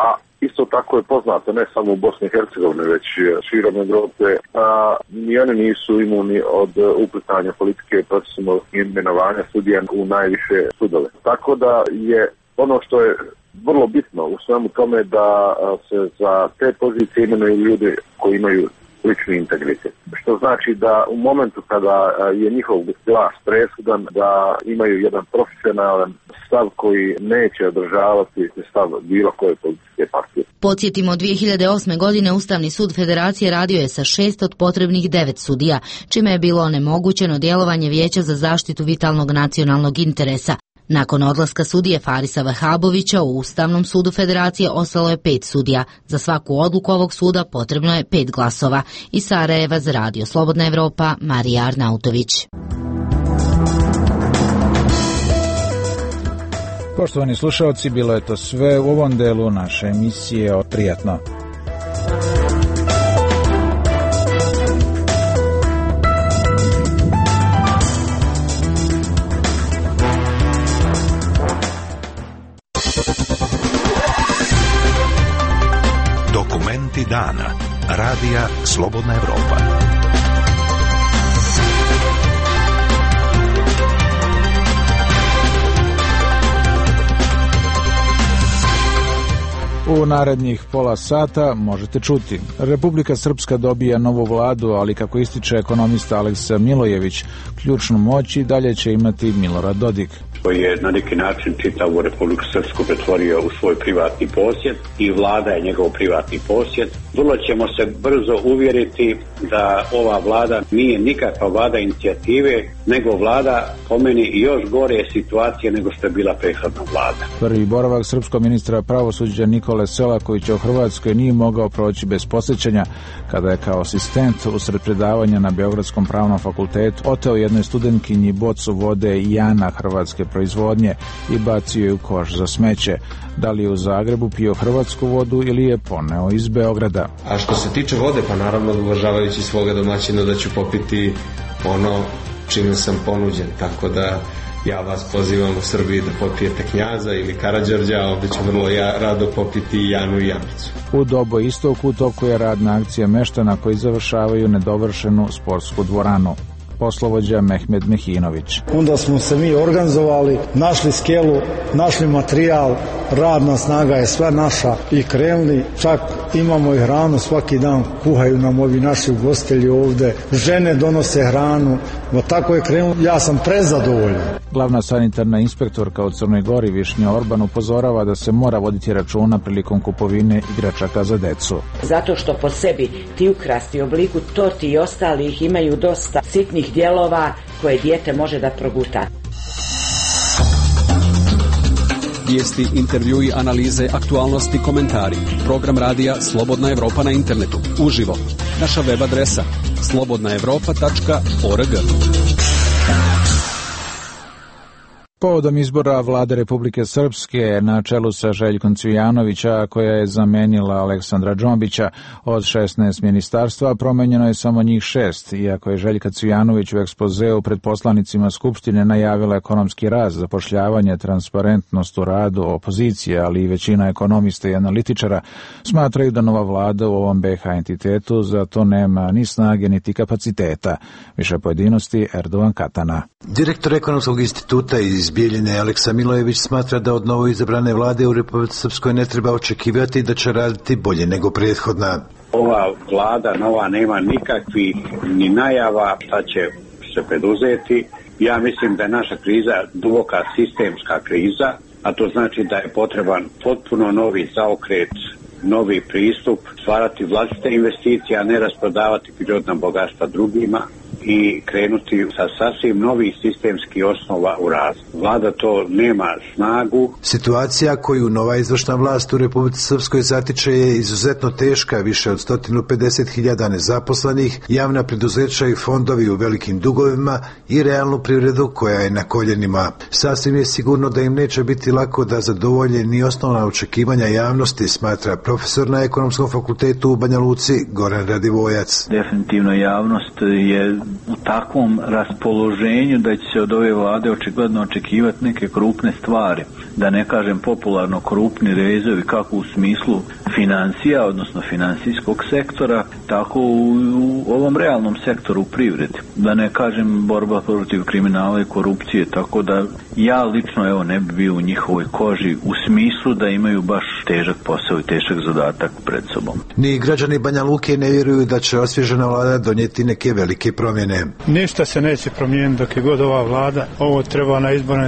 a isto tako je poznato ne samo u Bosni i Hercegovini, već širom Evrope, ni oni nisu imuni od uplitanja politike procesima imenovanja sudija u najviše sudove. Tako da je ono što je vrlo bitno u svemu tome da se za te pozicije imenuju ljudi koji imaju lični integritet. Što znači da u momentu kada je njihov glas presudan, da imaju jedan profesionalan stav koji neće održavati stav bilo koje političke partije. Podsjetimo, 2008. godine Ustavni sud Federacije radio je sa 6 od potrebnih 9 sudija, čime je bilo onemogućeno djelovanje Vijeća za zaštitu vitalnog nacionalnog interesa. Nakon odlaska sudije Farisa Vahabovića u Ustavnom sudu Federacije ostalo je 5 sudija. Za svaku odluku ovog suda potrebno je 5 glasova. Iz Sarajeva za Radio Slobodna Evropa, Marija Arnautović. Poštovani slušalci, bilo je to sve u ovom delu naše emisije. Prijatno. Dokumenti dana. Radija Slobodna Evropa. U narednih pola sata možete čuti: Republika Srpska dobija novu vladu, ali kako ističe ekonomista Aleksa Milojević, ključnu moć i dalje će imati Milorad Dodik. Koji je na neki način čitavu Republiku Srpsku pretvorio u svoj privatni posjed i vlada je njegov privatni posjed. Vrlo ćemo se brzo uvjeriti da ova vlada nije nikakva vlada inicijative, nego vlada, po meni, i još gore situacije nego što je bila prethodna vlada. Prvi boravak srpskog ministra pravosuđa Nikole Selakovića u Hrvatskoj nije mogao proći bez posjećanja kada je kao asistent usred predavanja na Beogradskom pravnom fakultetu oteo jednoj studentkinji bocu vode Jana hrvatske proizvodnje i bacio je u koš za smeće. Da li je u Zagrebu pio hrvatsku vodu ili je poneo iz Beograda? A što se tiče vode, pa naravno uvažavajući svoga domaćina da ću popiti ono čime sam ponuđen, tako da ja vas pozivam u Srbiji da popijete Knjaza ili Karađorđa, a ovdje ću vrlo rado popiti Janu i Janicu. U Dobo Istoku u toku je radna akcija meštana koji završavaju nedovršenu sportsku dvoranu. Poslovođa Mehmed Mehinović. Onda smo se mi organizovali, našli skelu, našli materijal, radna snaga je sva naša i krenuli, čak imamo i hranu, svaki dan kuhaju nam ovi naši ugostitelji ovde, žene donose hranu, tako je krenulo, ja sam prezadovoljan. Glavna sanitarna inspektorka u Crnoj Gori Višnja Orban upozorava da se mora voditi računa prilikom kupovine igračaka za decu. Zato što po sebi ti ukrasti u obliku torti i ostalih imaju dosta sitnih dijelova koje dijete može da proguta. Vijesti, intervjui, analize, aktualnosti, komentari. Program radija Slobodna Evropa na internetu. Uživo. Naša web adresa slobodnaevropa.org. Povodom izbora vlade Republike Srpske na čelu sa Željkom Cvijanovića, koja je zamenila Aleksandra Džombića, od 16 ministarstva promenjeno je samo njih 6, iako je Željka Cvijanović u ekspozeu pred poslanicima Skupštine najavila ekonomski rast, zapošljavanje, transparentnost u radu opozicije, ali i većina ekonomista i analitičara smatraju da nova vlada u ovom BiH entitetu za to nema ni snage niti kapaciteta. Više pojedinosti Erdovan Katana. Direktor Ekonomskog instituta iz Bijeljine Aleksa Milojević smatra da od novo izabrane vlade u Republici Srpskoj ne treba očekivati da će raditi bolje nego prethodna. Ova vlada nova nema nikakvih ni najava šta će se preduzeti. Ja mislim da je naša kriza duboka sistemska kriza, a to znači da je potreban potpuno novi zaokret, novi pristup, stvarati vlastite investicije, a ne rasprodavati prirodna bogatstva drugima i krenuti sa sasvim novih sistemskih osnova u razvoju. Vlada to nema snagu. Situacija koju nova izvršna vlast u Republici Srpskoj zatiče je izuzetno teška, više od 150.000 nezaposlenih, javna preduzeća i fondovi u velikim dugovima i realnu privredu koja je na koljenima. Sasvim je sigurno da im neće biti lako da zadovolje ni osnovna očekivanja javnosti, smatra profesor na Ekonomskom fakultetu u Banja Luci Goran Radivojac. Definitivno javnost je u takvom raspoloženju da će se od ove vlade očigledno očekivati neke krupne stvari, da ne kažem popularno krupni rezovi kako u smislu financija, odnosno financijskog sektora, tako u ovom realnom sektoru u privredi, da ne kažem borba protiv kriminala i korupcije, tako da ja lično ne bi bio u njihovoj koži u smislu da imaju baš težak posao i težak zadatak pred sobom. Ni građani Banja Luke ne vjeruju da će osvježena vlada donijeti neke velike promjene. Ništa se neće promijeniti dok je god ova vlada. Ovo treba na izborne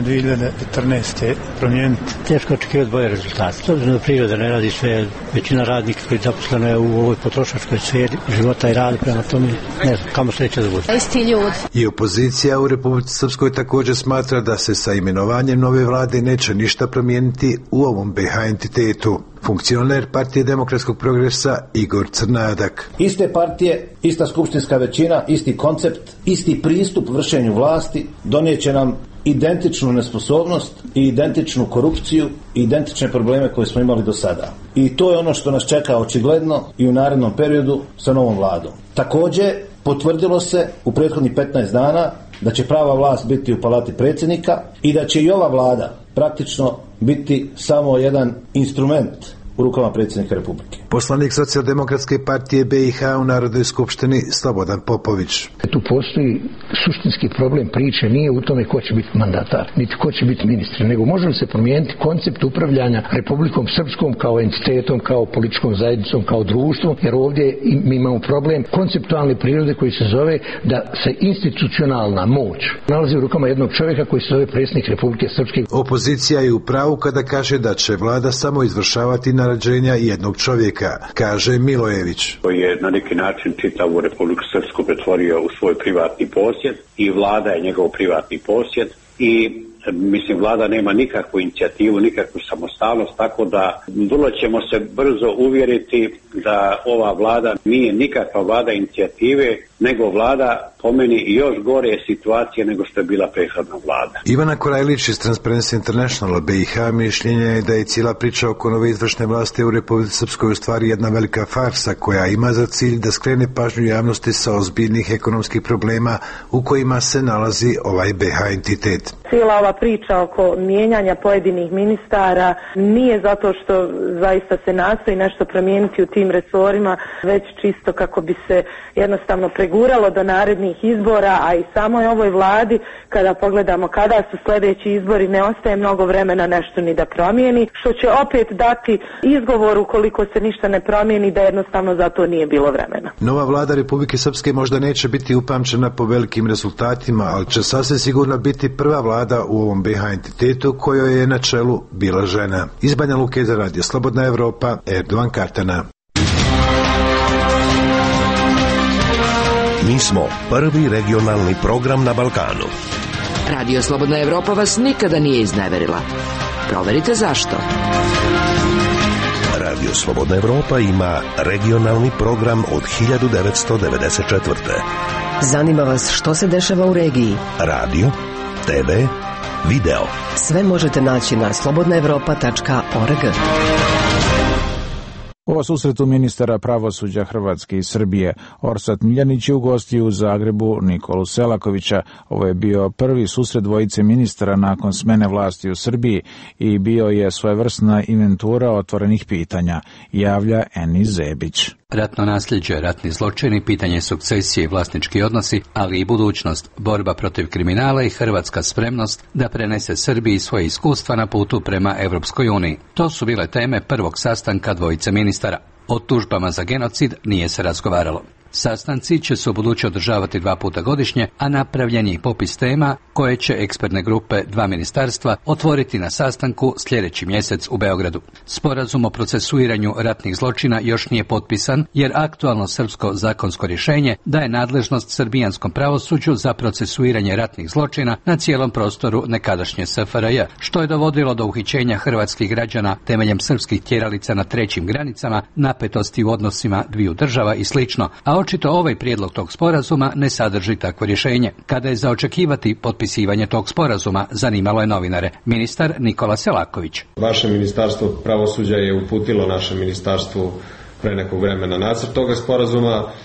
2014. promijeniti. Teško očekivati bolje rezultate. S obzirom da priroda ne radi sve, većina radnika koji zaposlena je u ovoj potrošačkoj sferi života i radi, prema tome ne znam kamo sreće da bude. Isti ljudi. I opozicija u Republici Srpskoj također smatra da se sa imenovanjem nove vlade neće ništa promijeniti u ovom BiH entitetu. Funkcioner Partije demokratskog progresa Igor Crnadak. Iste partije, ista skupštinska većina, isti koncept, isti pristup vršenju vlasti donijeće nam identičnu nesposobnost i identičnu korupciju i identične probleme koje smo imali do sada. I to je ono što nas čeka očigledno i u narednom periodu sa novom vladom. Također potvrdilo se u prethodnih 15 dana da će prava vlast biti u palati predsjednika i da će i ova vlada praktično biti samo jedan instrument u rukama predsjednika Republike. Poslanik Socijaldemokratske partije BiH u Narodnoj skupštini Slobodan Popović. Tu postoji suštinski problem priče, nije u tome ko će biti mandatar, niti ko će biti ministar, nego može li se promijeniti koncept upravljanja Republikom Srpskom kao entitetom, kao političkom zajednicom, kao društvom, jer ovdje mi imamo problem konceptualne prirode koji se zove da se institucionalna moć nalazi u rukama jednog čovjeka koji se zove predsjednik Republike Srpske. Opozicija je u pravu kada kaže da će vlada samo izvršavati naređenja jednog čovjeka, kaže Milojević. Koji je na neki način čitavu Republiku Srpsku pretvorio u svoj privatni posjed i vlada je njegov privatni posjed i mislim vlada nema nikakvu inicijativu, nikakvu samostalnost, tako da vrlo ćemo se brzo uvjeriti da ova vlada nije nikakva vlada inicijative, nego vlada po meni još gore situacije nego što je bila prethodna vlada. Ivana Korajlić iz Transparency International BiH mišljenja je da je cijela priča oko nove izvršne vlasti u Republici Srpskoj u stvari jedna velika farsa koja ima za cilj da skrene pažnju javnosti sa ozbiljnih ekonomskih problema u kojima se nalazi ovaj BiH entitet. Cijela ova priča oko mijenjanja pojedinih ministara nije zato što zaista se nastoji nešto promijeniti u tim resorima, već čisto kako bi se jednostavno preguralo do narednih izbora, a i samoj ovoj vladi, kada pogledamo kada su sljedeći izbori, ne ostaje mnogo vremena nešto ni da promijeni, što će opet dati izgovor ukoliko se ništa ne promijeni da jednostavno za to nije bilo vremena. Nova vlada Republike Srpske možda neće biti upamćena po velikim rezultatima, ali će sasvim sigurno biti prva vlada u ovom BiH entitetu kojoj je na čelu bila žena. Iz Banja Luke za Radio Slobodna Evropa, Erdovan Kartana. Mi smo prvi regionalni program na Balkanu. Radio Slobodna Evropa vas nikada nije izneverila. Proverite zašto. Radio Slobodna Evropa ima regionalni program od 1994. Zanima vas što se dešava u regiji? Radio, TV, video. Sve možete naći na slobodnaevropa.org. O susretu ministara pravosuđa Hrvatske i Srbije Orsat Miljanić je ugostio u Zagrebu Nikolu Selakovića. Ovo je bio prvi susret dvojice ministara nakon smene vlasti u Srbiji i bio je svojevrsna inventura otvorenih pitanja, javlja Eni Zebić. Ratno nasljeđe, ratni zločini, pitanje sukcesije i vlasnički odnosi, ali i budućnost, borba protiv kriminala i hrvatska spremnost da prenese Srbiji svoje iskustva na putu prema Europskoj uniji. To su bile teme prvog sastanka dvojice ministara. O tužbama za genocid nije se razgovaralo. Sastanci će se ubuduće održavati 2 puta godišnje, a napravljen je popis tema koje će ekspertne grupe 2 ministarstva otvoriti na sastanku sljedeći mjesec u Beogradu. Sporazum o procesuiranju ratnih zločina još nije potpisan, jer aktualno srpsko zakonsko rješenje daje nadležnost srbijanskom pravosuđu za procesuiranje ratnih zločina na cijelom prostoru nekadašnje SFRJ, što je dovodilo do uhićenja hrvatskih građana temeljem srpskih tjeralica na trećim granicama, napetosti u odnosima dviju država i slično, a očito ovaj prijedlog tog sporazuma ne sadrži takvo rješenje. Kada je za očekivati potpisivanje tog sporazuma, zanimalo je novinare. Ministar Nikola Selaković. Vaše ministarstvo pravosuđa je uputilo našem ministarstvu pre nekog vremena nacrt toga sporazuma.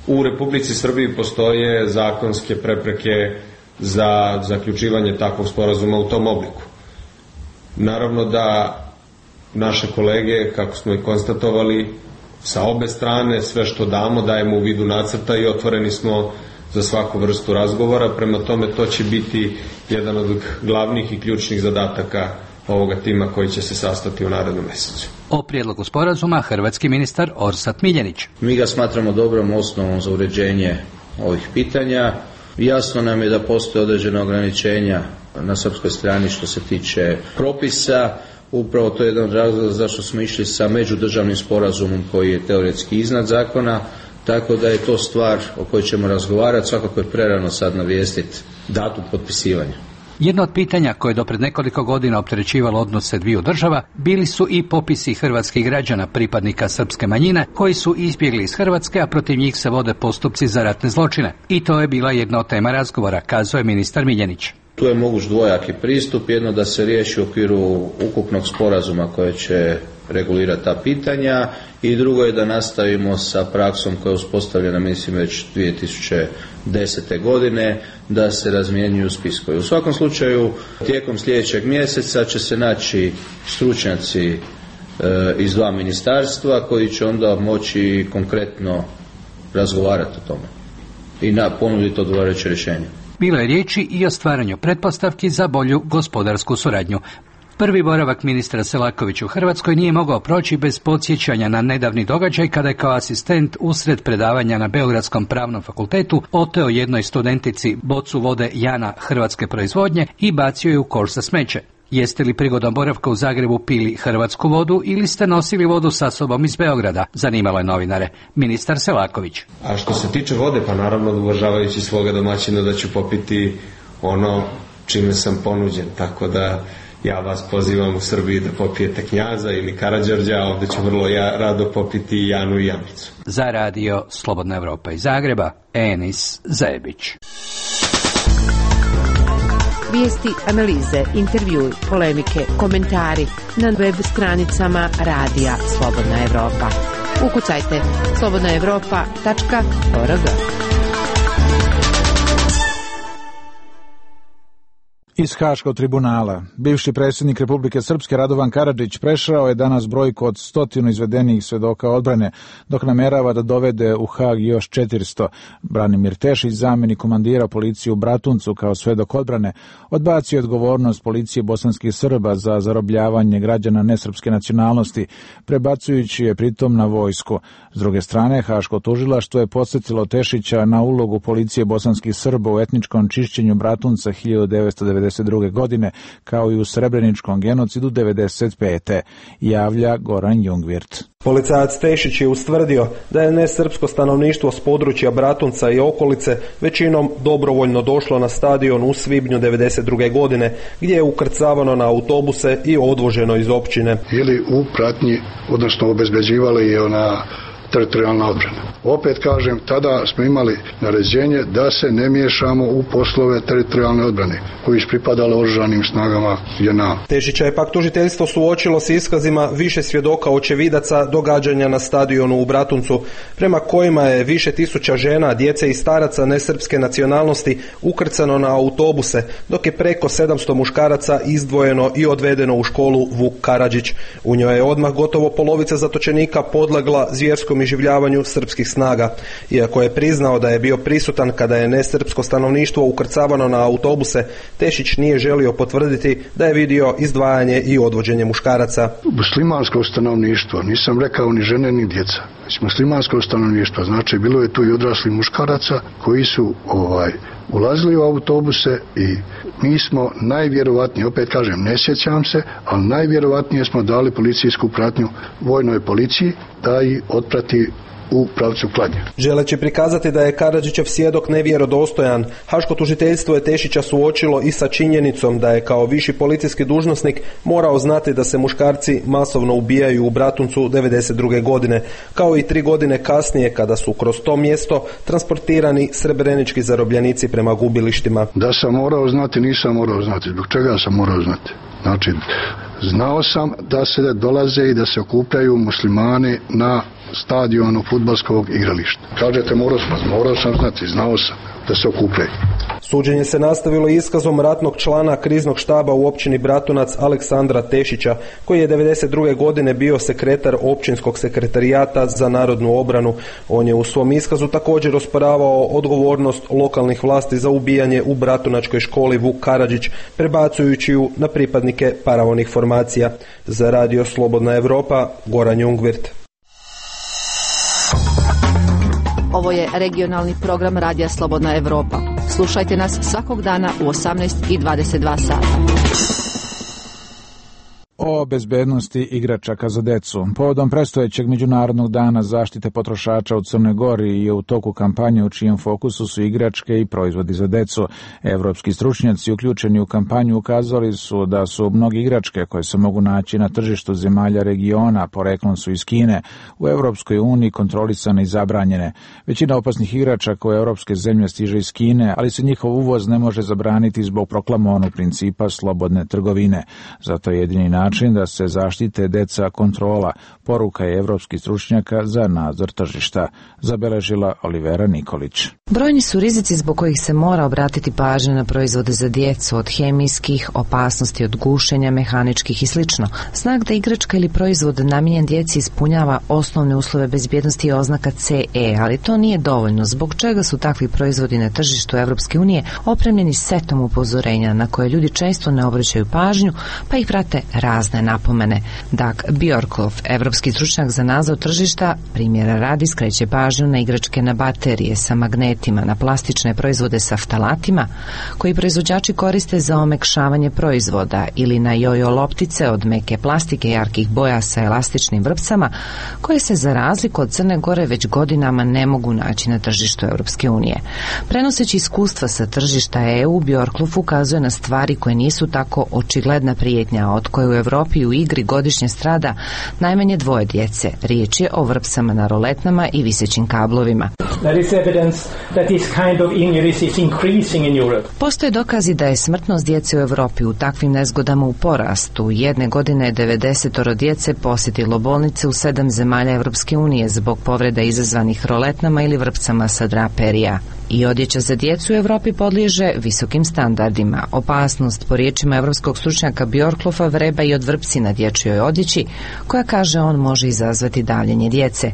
U Republici Srbiji postoje zakonske prepreke za zaključivanje takvog sporazuma u tom obliku. Naravno da naše kolege, kako smo i konstatovali, sa obe strane sve što dajemo u vidu nacrta i otvoreni smo za svaku vrstu razgovora, prema tome to će biti jedan od glavnih i ključnih zadataka ovoga tima koji će se sastati u narednom mjesecu. O prijedlogu sporazuma hrvatski ministar Orsat Miljenić. Mi ga smatramo dobrom osnovom za uređenje ovih pitanja. Jasno nam je da postoje određena ograničenja na srpskoj strani što se tiče propisa. Upravo to je jedan od razloga zašto smo išli sa međudržavnim sporazumom koji je teoretski iznad zakona, tako da je to stvar o kojoj ćemo razgovarati. Svakako je prerano sad navijestiti datum potpisivanja. Jedno od pitanja koje je do pred nekoliko godina opterećivalo odnose dviju država bili su i popisi hrvatskih građana pripadnika srpske manjine koji su izbjegli iz Hrvatske, a protiv njih se vode postupci za ratne zločine. I to je bila jedna od tema razgovora, kazuje ministar Miljenić. Tu je moguć dvojaki pristup, jedno da se riješi u okviru ukupnog sporazuma koje će regulirati ta pitanja i drugo je da nastavimo sa praksom koja je uspostavljena mislim već 2010. godine da se razmjenjuju spiskovi. U svakom slučaju tijekom sljedećeg mjeseca će se naći stručnjaci iz dva ministarstva koji će onda moći konkretno razgovarati o tome i ponuditi odgovarajuće rješenje. Bilo je riječi i o stvaranju pretpostavki za bolju gospodarsku suradnju. Prvi boravak ministra Selakovića u Hrvatskoj nije mogao proći bez podsjećanja na nedavni događaj kada je kao asistent usred predavanja na Beogradskom pravnom fakultetu oteo jednoj studentici bocu vode Jana hrvatske proizvodnje i bacio je u koš za smeće. Jeste li prigodom boravka u Zagrebu pili hrvatsku vodu ili ste nosili vodu sa sobom iz Beograda? Zanimalo je novinare. Ministar Selaković. A što se tiče vode, pa naravno uvažavajući svoga domaćina da ću popiti ono čime sam ponuđen, tako da ja vas pozivam u Srbiji da popijete Knjaza ili Karađorđa, a ovdje ću vrlo rado popiti Janu i Janicu. Za radio Slobodna Evropa iz Zagreba, Enis Zebić. Vijesti, analize, intervjui, polemike, komentari na web stranicama radija Slobodna Evropa. Ukucajte slobodnaevropa.org. Iz Haškog tribunala. Bivši predsjednik Republike Srpske Radovan Karadžić prešao je danas brojku od 100 izvedenih svjedoka odbrane, dok namjerava da dovede u Hag još 400. Branimir Tešić, zamjenik komandira policije u Bratuncu kao svjedok odbrane, odbacio odgovornost policije bosanskih Srba za zarobljavanje građana nesrpske nacionalnosti, prebacujući je pritom na vojsku. S druge strane, Haško tužilaštvo je podsjetilo Tešića na ulogu policije bosanskih Srba u etničkom čišćenju Bratunca 1992. godine, kao i u srebreničkom genocidu 1995. Javlja Goran Jungvirt. Policajac Tešić je ustvrdio da je nesrpsko stanovništvo s područja Bratunca i okolice većinom dobrovoljno došlo na stadion u svibnju 1992. godine, gdje je ukrcavano na autobuse i odvoženo iz općine. Ili u pratnji, odnosno obezbeđivali je teritorijalna odbrana. Opet kažem, tada smo imali naređenje da se ne miješamo u poslove teritorijalne odbrane koji su pripadale oružanim snagama JNA. Tešića je pak tužiteljstvo suočilo s iskazima više svjedoka očevidaca događanja na stadionu u Bratuncu, prema kojima je više tisuća žena, djece i staraca nesrpske nacionalnosti ukrcano na autobuse, dok je preko 700 muškaraca izdvojeno i odvedeno u školu Vuk Karadžić. U njoj je odmah gotovo polovica zatočenika podlegla zvjerskom iživljavanju srpskih snaga. Iako je priznao da je bio prisutan kada je nesrpsko stanovništvo ukrcavano na autobuse, Tešić nije želio potvrditi da je vidio izdvajanje i odvođenje muškaraca. Muslimansko stanovništvo, nisam rekao ni žene ni djeca, već muslimansko stanovništvo, znači bilo je tu i odrasli muškaraca koji su ulazili u autobuse i mi smo najvjerovatnije, opet kažem, ne sjećam se, ali najvjerovatnije smo dali policijsku pratnju vojnoj policiji da ih otprati u pravcu Kladnja. Želeći prikazati da je Karadžićev svjedok nevjerodostojan, Haško tužiteljstvo je Tešića suočilo i sa činjenicom da je kao viši policijski dužnosnik morao znati da se muškarci masovno ubijaju u Bratuncu 1992. godine, kao i 3 godine kasnije kada su kroz to mjesto transportirani srebrenički zarobljenici prema gubilištima. Da sam morao znati, nisam morao znati. Zbog čega sam morao znati? Znači, Znao sam da se dolaze i da se okupljaju muslimani na stadionu fudbalskog igrališta. Kažete morao sam znati, znao sam da se okupljaju. Suđenje se nastavilo iskazom ratnog člana kriznog štaba u općini Bratunac Aleksandra Tešića, koji je 1992. godine bio sekretar općinskog sekretarijata za narodnu obranu. On je u svom iskazu također osporavao odgovornost lokalnih vlasti za ubijanje u bratunačkoj školi Vuk Karadžić, prebacujući ju na pripadnike paravojnih formacija. Za Radio Slobodna Evropa, Goran Jungwirth. Ovo je regionalni program Radija Slobodna Evropa. Slušajte nas svakog dana u 18:22 sata. O bezbednosti igračaka za decu. Povodom predstojećeg Međunarodnog dana zaštite potrošača u Crnoj Gori je u toku kampanje u čijem fokusu su igračke i proizvodi za decu. Evropski stručnjaci uključeni u kampanju ukazali su da su mnogi igračke koje se mogu naći na tržištu zemalja regiona, poreklom su iz Kine, u Evropskoj uniji kontrolisane i zabranjene. Većina opasnih igračaka u evropske zemlje stiže iz Kine, ali se njihov uvoz ne može zabraniti zbog proklamovanog principa slobodne trgovine. Zato je jedini način da se zaštite deca kontrola, poruka je evropskih stručnjaka za nadzor tržišta, zabeležila Olivera Nikolić. Brojni su rizici zbog kojih se mora obratiti pažnja na proizvode za djecu, od hemijskih, opasnosti od gušenja, mehaničkih i sl. Znak da igračka ili proizvod namijenjen djeci ispunjava osnovne uslove bezbjednosti je oznaka CE, ali to nije dovoljno, zbog čega su takvi proizvodi na tržištu Evropske unije opremljeni setom upozorenja na koje ljudi često ne obraćaju pažnju, pa ih prate razne napomene. Dag Bjorklov, evropski stručnjak za nadzor tržišta, primjera radi skreće pažnju na igračke na baterije sa magnetima, na plastične proizvode sa ftalatima, koji proizvođači koriste za omekšavanje proizvoda, ili na jojo loptice od meke plastike jarkih boja sa elastičnim vrpcama, koje se za razliku od Crne Gore već godinama ne mogu naći na tržištu Evropske unije. Prenoseći iskustva sa tržišta EU, Bjorklov ukazuje na stvari koje nisu tako očigledna prijetnja, od koje u Evropi u igri godišnje strada najmanje 2 djece. Riječ je o vrpsama na roletnama i visećim kablovima. Postoje dokazi da je smrtnost djece u Evropi u takvim nezgodama u porastu. Jedne godine 90 djece posjetilo bolnice u 7 zemalja Evropske unije zbog povreda izazvanih roletnama ili vrpcama sa draperija. I odjeća za djecu u Evropi podliježe visokim standardima. Opasnost, po riječima evropskog stručnjaka Bjorklova, vreba i od vrpci na dječjoj odjeći, koja, kaže on, može izazvati davljenje djece.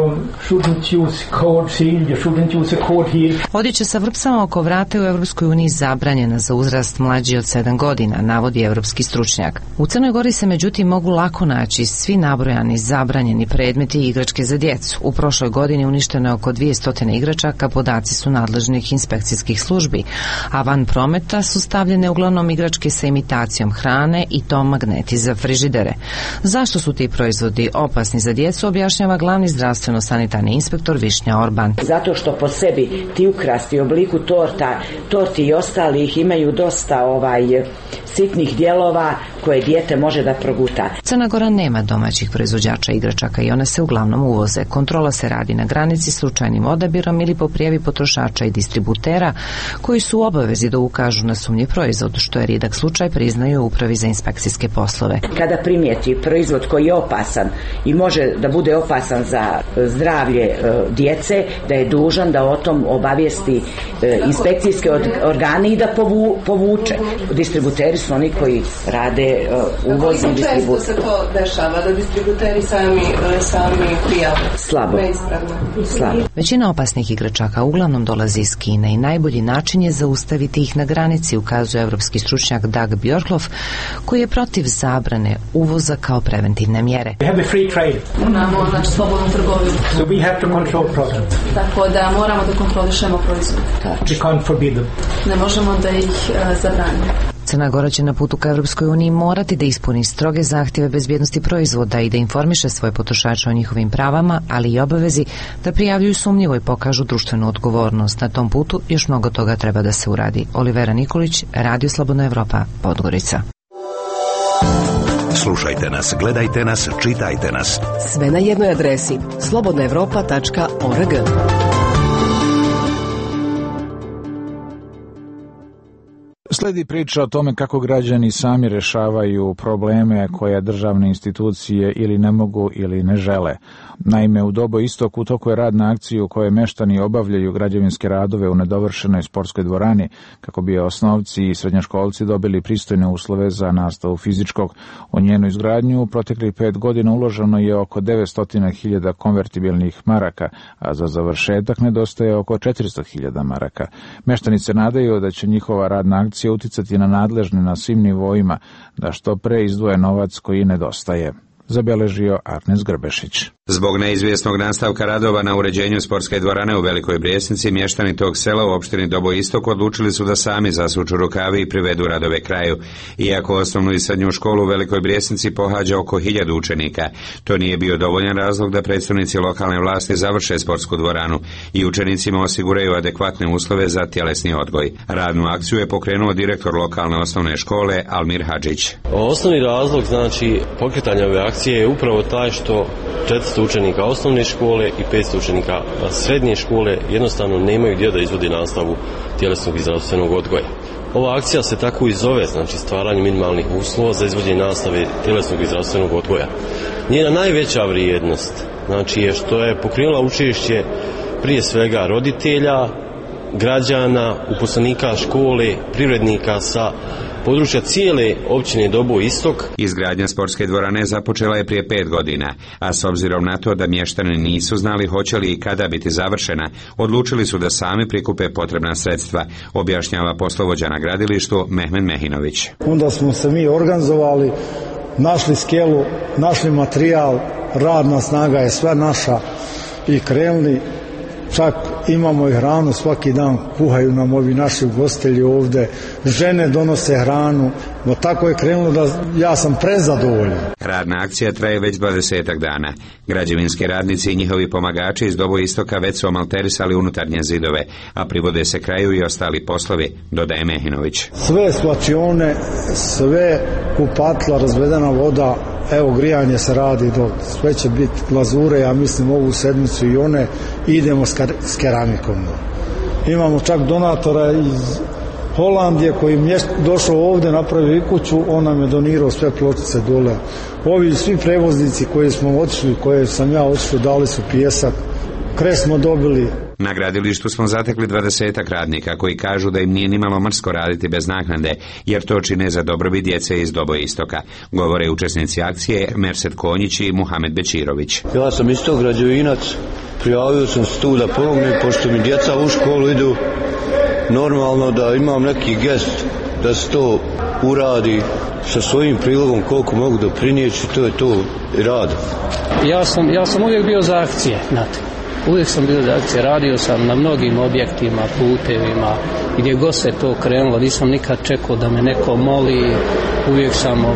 Odjeća sa vrpcama oko vrata u Evropskoj uniji zabranjena za uzrast mlađi od 7 godina, navodi evropski stručnjak. U Crnoj Gori se međutim mogu lako naći svi nabrojani zabranjeni predmeti i igračke za djecu. U prošloj godini uništeno je oko 200 igračaka, podaci su nadležnih inspekcijskih službi, a van prometa su stavljene uglavnom igračke sa imitacijom hrane i to magneti za frižidere. Zašto su ti proizvodi opasni za djecu, objašnjava glavni zdravstveno-sanitarni inspektor Višnja Orban. Zato što po sebi ti ukrasti u obliku torti i ostalih imaju dosta sitnih dijelova koje dijete može da proguta. Crna Gora nema domaćih proizvođača igračaka i one se uglavnom uvoze. Kontrola se radi na granici slučajnim odabirom ili po prijavi potrošača i distributera koji su u obavezi da ukažu na sumnji proizvod, što je rijedak slučaj, priznaju u Upravi za inspekcijske poslove. Kada primijeti proizvod koji je opasan i može da bude opasan za zdravlje djece, da je dužan da o tom obavijesti inspekcijske organe i da povuče. Distributeri su oni koji rade uvoz i distribuciju. Često se to dešava da distributeri sami prijave. Slabo. Većina opasnih igračaka uglavnom dolazi iz Kine i najbolji način je zaustaviti ih na granici, ukazuje evropski stručnjak Dag Bjorklov, koji je protiv zabrane uvoza kao preventivne mjere. Imamo slobodnu trgovinu. Tako da moramo da kontrolišemo proizvode. Ne možemo da ih zabranimo. Crna Gora će na putu ka Evropskoj uniji morati da ispuni stroge zahtjeve bezbjednosti proizvoda i da informiše svoje potrošače o njihovim pravama, ali i obavezi da prijavljuju sumnjivo i pokažu društvenu odgovornost. Na tom putu još mnogo toga treba da se uradi. Olivera Nikolić, Radio Slobodna Evropa, Podgorica. Slušajte nas, gledajte nas, čitajte nas. Sve na jednoj adresi slobodnaevropa.org. Sledi priča o tome kako građani sami rješavaju probleme koje državne institucije ili ne mogu ili ne žele. Naime, u Dobo Istok u toku je rad na akciju u kojoj meštani obavljaju građevinske radove u nedovršenoj sportskoj dvorani kako bi osnovci i srednjoškolci dobili pristojne uslove za nastavu fizičkog. U njenu izgradnju u proteklih 5 godina uloženo je oko 900.000 konvertibilnih maraka, a za završetak nedostaje oko 400.000 maraka. Meštani se nadaju da će njihova radna akcija uticati na nadležne na svim nivoima da što pre izdvoje novac koji nedostaje. Zabeležio Arnes Grbešić. Zbog neizvjesnog nastavka radova na uređenju sportske dvorane u Velikoj Brijesnici, mještani tog sela u opštini Dobo Istok odlučili su da sami zasuču rukavi i privedu radove kraju. Iako osnovnu i srednju školu u Velikoj Brijesnici pohađa oko 1000 učenika, to nije bio dovoljan razlog da predstavnici lokalne vlasti završe sportsku dvoranu i učenicima osiguraju adekvatne uslove za tjelesni odgoj. Radnu akciju je pokrenuo direktor lokalne osnovne škole Almir Hadžić. Osnovni razlog pokretanja ove akcije je upravo taj što 400 učenika osnovne škole i 500 učenika srednje škole jednostavno nemaju gdje da izvodi nastavu tjelesnog i zdravstvenog odgoja. Ova akcija se tako i zove, stvaranje minimalnih uslova za izvođenje nastave tjelesnog i zdravstvenog odgoja. Njena najveća vrijednost je što je pokrenula učešće prije svega roditelja, građana, uposlenika škole, privrednika sa područja cijele općine Dobo Istok. Izgradnja sportske dvorane započela je prije 5 godina, a s obzirom na to da mještani nisu znali hoće li i kada biti završena, odlučili su da sami prikupe potrebna sredstva, objašnjava poslovođa na gradilištu Mehmed Mehinović. Onda smo se mi organizovali, našli skelu, našli materijal, radna snaga je sve naša i krenuli. Čak imamo i hranu, svaki dan kuhaju nam ovi naši ugostitelji ovdje, žene donose hranu, no tako je krenulo da ja sam prezadovoljan. Radna akcija traje već 20 dana. Građevinski radnici i njihovi pomagači iz Dobo Istoka već su omalterisali unutarnje zidove, a privode se kraju i ostali poslovi, dodaje Mehinović. Sve svlačione, sve kupatla, razvedena voda, evo grijanje se radi, sve će biti glazure, ja mislim ovu sedmicu i one, idemo s keramikom. Imamo čak donatora iz Holandije koji je došao ovdje, napravio i kuću, on nam je donirao sve pločice dole. Ovi svi prevoznici koji smo otišli, koje sam ja otišao, dali su pijesak, kres smo dobili. Na gradilištu smo zatekli 20 radnika koji kažu da im nije nimalo mrsko raditi bez naknade, jer to čine za dobrobit djece iz Dobo Istoka, govore učesnici akcije Merset Konjić i Muhamed Bečirović. Ja sam isto građevinac, prijavio sam se tu da pomognem, pošto mi djeca u školu idu, normalno da imam neki gest da se to uradi sa svojim prilogom koliko mogu doprinijeti, to je to i radim. Ja sam uvijek bio za akcije, znate. Uvijek sam bio za akcije, radio sam na mnogim objektima, putevima, gdje god se to krenulo, nisam nikad čekao da me neko moli, uvijek sam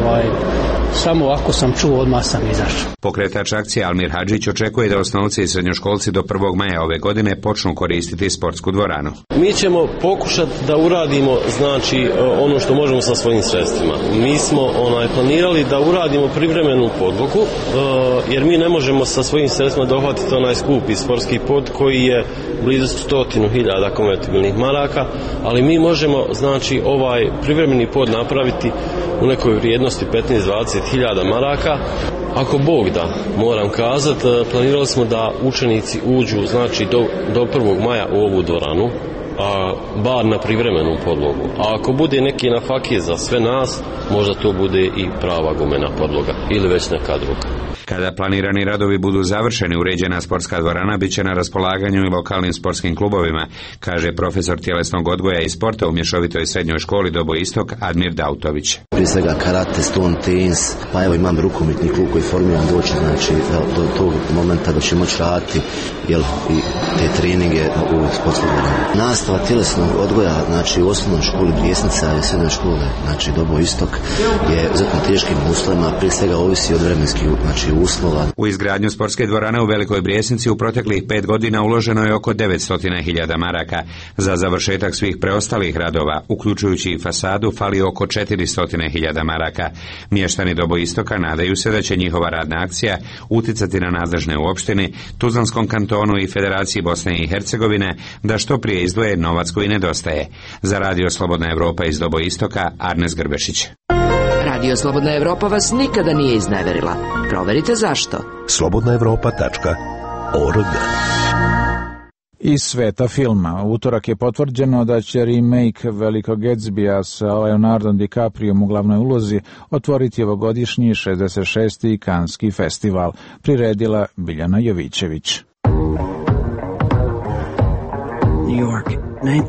samo ako sam čuo, odmah sam izašao. Pokretač akcije Almir Hadžić očekuje da osnovci i srednjoškolci do 1. maja ove godine počnu koristiti sportsku dvoranu. Mi ćemo pokušati da uradimo ono što možemo sa svojim sredstvima. Mi smo planirali da uradimo privremenu podlogu, jer mi ne možemo sa svojim sredstvima dohvatiti onaj skupi sportski pod koji je blizu 100.000 konvertibilnih maraka, ali mi možemo ovaj privremeni pod napraviti u nekoj vrijednosti 15-20.000 maraka. Ako Bog da, moram kazati, planirali smo da učenici uđu do 1. maja u ovu dvoranu, bar na privremenu podlogu. A ako bude neki na fakije za sve nas, možda to bude i prava gumena podloga ili već neka druga. Kada planirani radovi budu završeni, uređena sportska dvorana bit će na raspolaganju i lokalnim sportskim klubovima, kaže profesor tjelesnog odgoja i sporta u mješovitoj srednjoj školi Dobo Istok Admir Dautović. Prije svega karate, stone, tenis, pa evo imam rukometni klub koji formiram doći, do tog momenta da će moći raditi i te treninge u sportskoj dvorani. Nastava tjelesnog odgoja, u osnovnoj školi Brijesnica i srednjoj škole, Dobo Istok, je u izuzetno teškim uslovima, prije svega ovisi od vremenskih uslova. U izgradnju sportske dvorane u Velikoj Brijesnici u proteklih 5 godina uloženo je oko 900.000 maraka. Za završetak svih preostalih radova, uključujući i fasadu, fali oko 400.000 maraka. Mještani Doboistoka nadaju se da će njihova radna akcija uticati na nadležne u opštini, Tuzlanskom kantonu i Federaciji Bosne i Hercegovine da što prije izdvoje novac koji nedostaje. Za Radio Slobodna Evropa iz Doboistoka, Arnes Grbešić. Radio Slobodna Evropa vas nikada nije izneverila. Proverite zašto. slobodnaevropa.org. Iz sveta filma. Utorak je potvrđeno da će remake Velikog Gatsbya sa Leonardom DiCapriom u glavnoj ulozi otvoriti ovogodišnji 66. Kanski festival, priredila Biljana Jovićević. New York,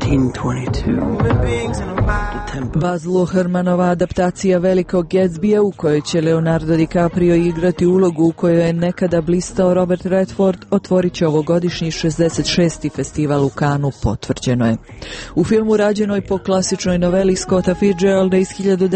1922. Baz Luhrmannova adaptacija Velikog Gatsbya, u kojoj će Leonardo DiCaprio igrati ulogu u kojoj je nekada blistao Robert Redford, otvorit će ovogodišnji 66. festival u Cannesu, potvrđeno je. U filmu rađenoj po klasičnoj noveli Scotta Fitzgeralda iz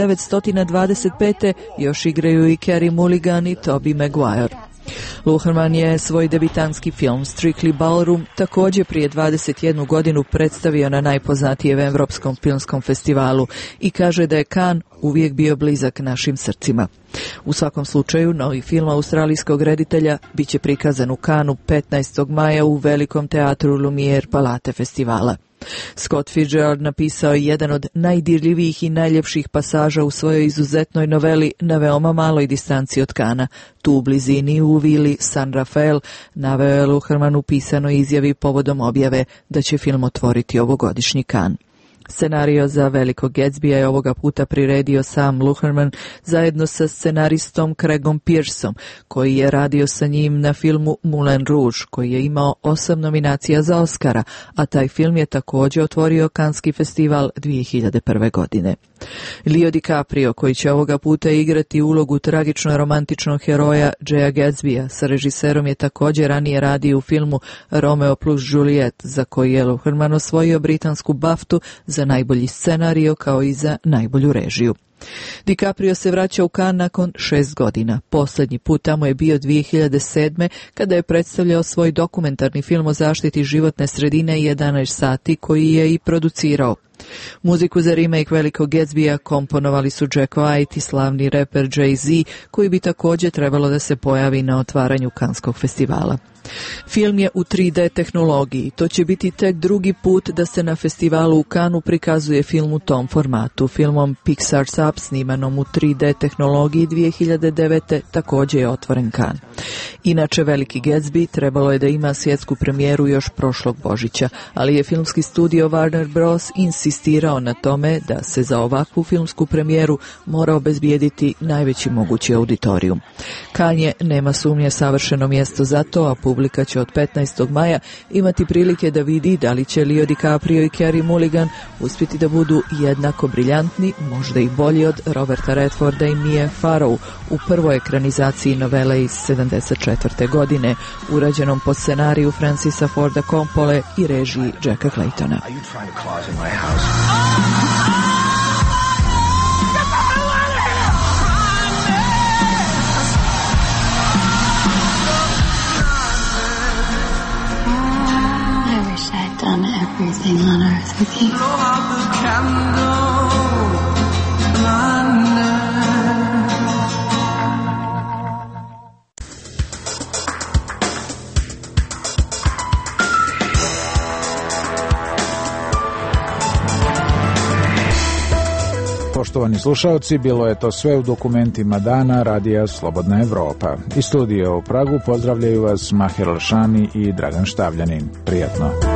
1925. još igraju i Carey Mulligan i Tobey Maguire. Luhrmann je svoj debitanski film Strictly Ballroom također prije 21 godinu predstavio na najpoznatijem Evropskom filmskom festivalu i kaže da je Cannes uvijek bio blizak našim srcima. U svakom slučaju, novi film australijskog reditelja bit će prikazan u Cannesu 15. maja u Velikom teatru Lumiere Palate festivala. Scott Fitzgerald napisao je jedan od najdirljivijih i najljepših pasaža u svojoj izuzetnoj noveli Na veoma maloj distanci od Canesa. Tu u blizini u vili San Rafael, naveo je Luhrmann u pisanoj izjavi povodom objave da će film otvoriti ovogodišnji Cannes. Scenario za Velikog Gatsbya je ovoga puta priredio sam Luhrmann zajedno sa scenaristom Craigom Pearsom, koji je radio sa njim na filmu Moulin Rouge, koji je imao 8 nominacija za Oscara, a taj film je također otvorio Canski festival 2001. godine. Leo DiCaprio, koji će ovoga puta igrati ulogu tragično romantičnog heroja Jaya Gatsbya, sa režiserom je također ranije radio u filmu Romeo plus Juliet, za koji je Luhrmann osvojio britansku BAFTU za najbolji scenario kao i za najbolju režiju. DiCaprio se vraća u Cannes nakon 6 godina. Posljednji put tamo je bio 2007. kada je predstavljao svoj dokumentarni film o zaštiti životne sredine 11 sati, koji je i producirao. Muziku za remake Velikog Gatsbya komponovali su Jack White i slavni reper Jay-Z, koji bi također trebalo da se pojavi na otvaranju Canskog festivala. Film je u 3D tehnologiji. To će biti tek drugi put da se na festivalu u Cannesu prikazuje film u tom formatu. Filmom Pixar's Up, snimanom u 3D tehnologiji 2009. također je otvoren Cannes. Inače, Veliki Gatsby trebalo je da ima svjetsku premijeru još prošlog Božića, ali je filmski studio Warner Bros. Insistirao na tome da se za ovakvu filmsku premijeru mora obezbijediti najveći mogući auditorijum. Cannes je, nema sumnje, savršeno mjesto za to, a publika će od 15. maja imati prilike da vidi da li će Leo DiCaprio i Carey Mulligan uspjeti da budu jednako briljantni, možda i bolji od Roberta Redforda i Mie Farrow u prvoj ekranizaciji novele iz 74. godine, urađenom po scenariju Francisa Forda Coppole i režiji Jacka Claytona. Done everything on earth with you. Poštovani slušalci, bilo je to sve u dokumentima dana Radija Slobodna Evropa. Iz studija u Pragu pozdravljaju vas Mahir Alšani i Dragan Štavljanin. Prijatno.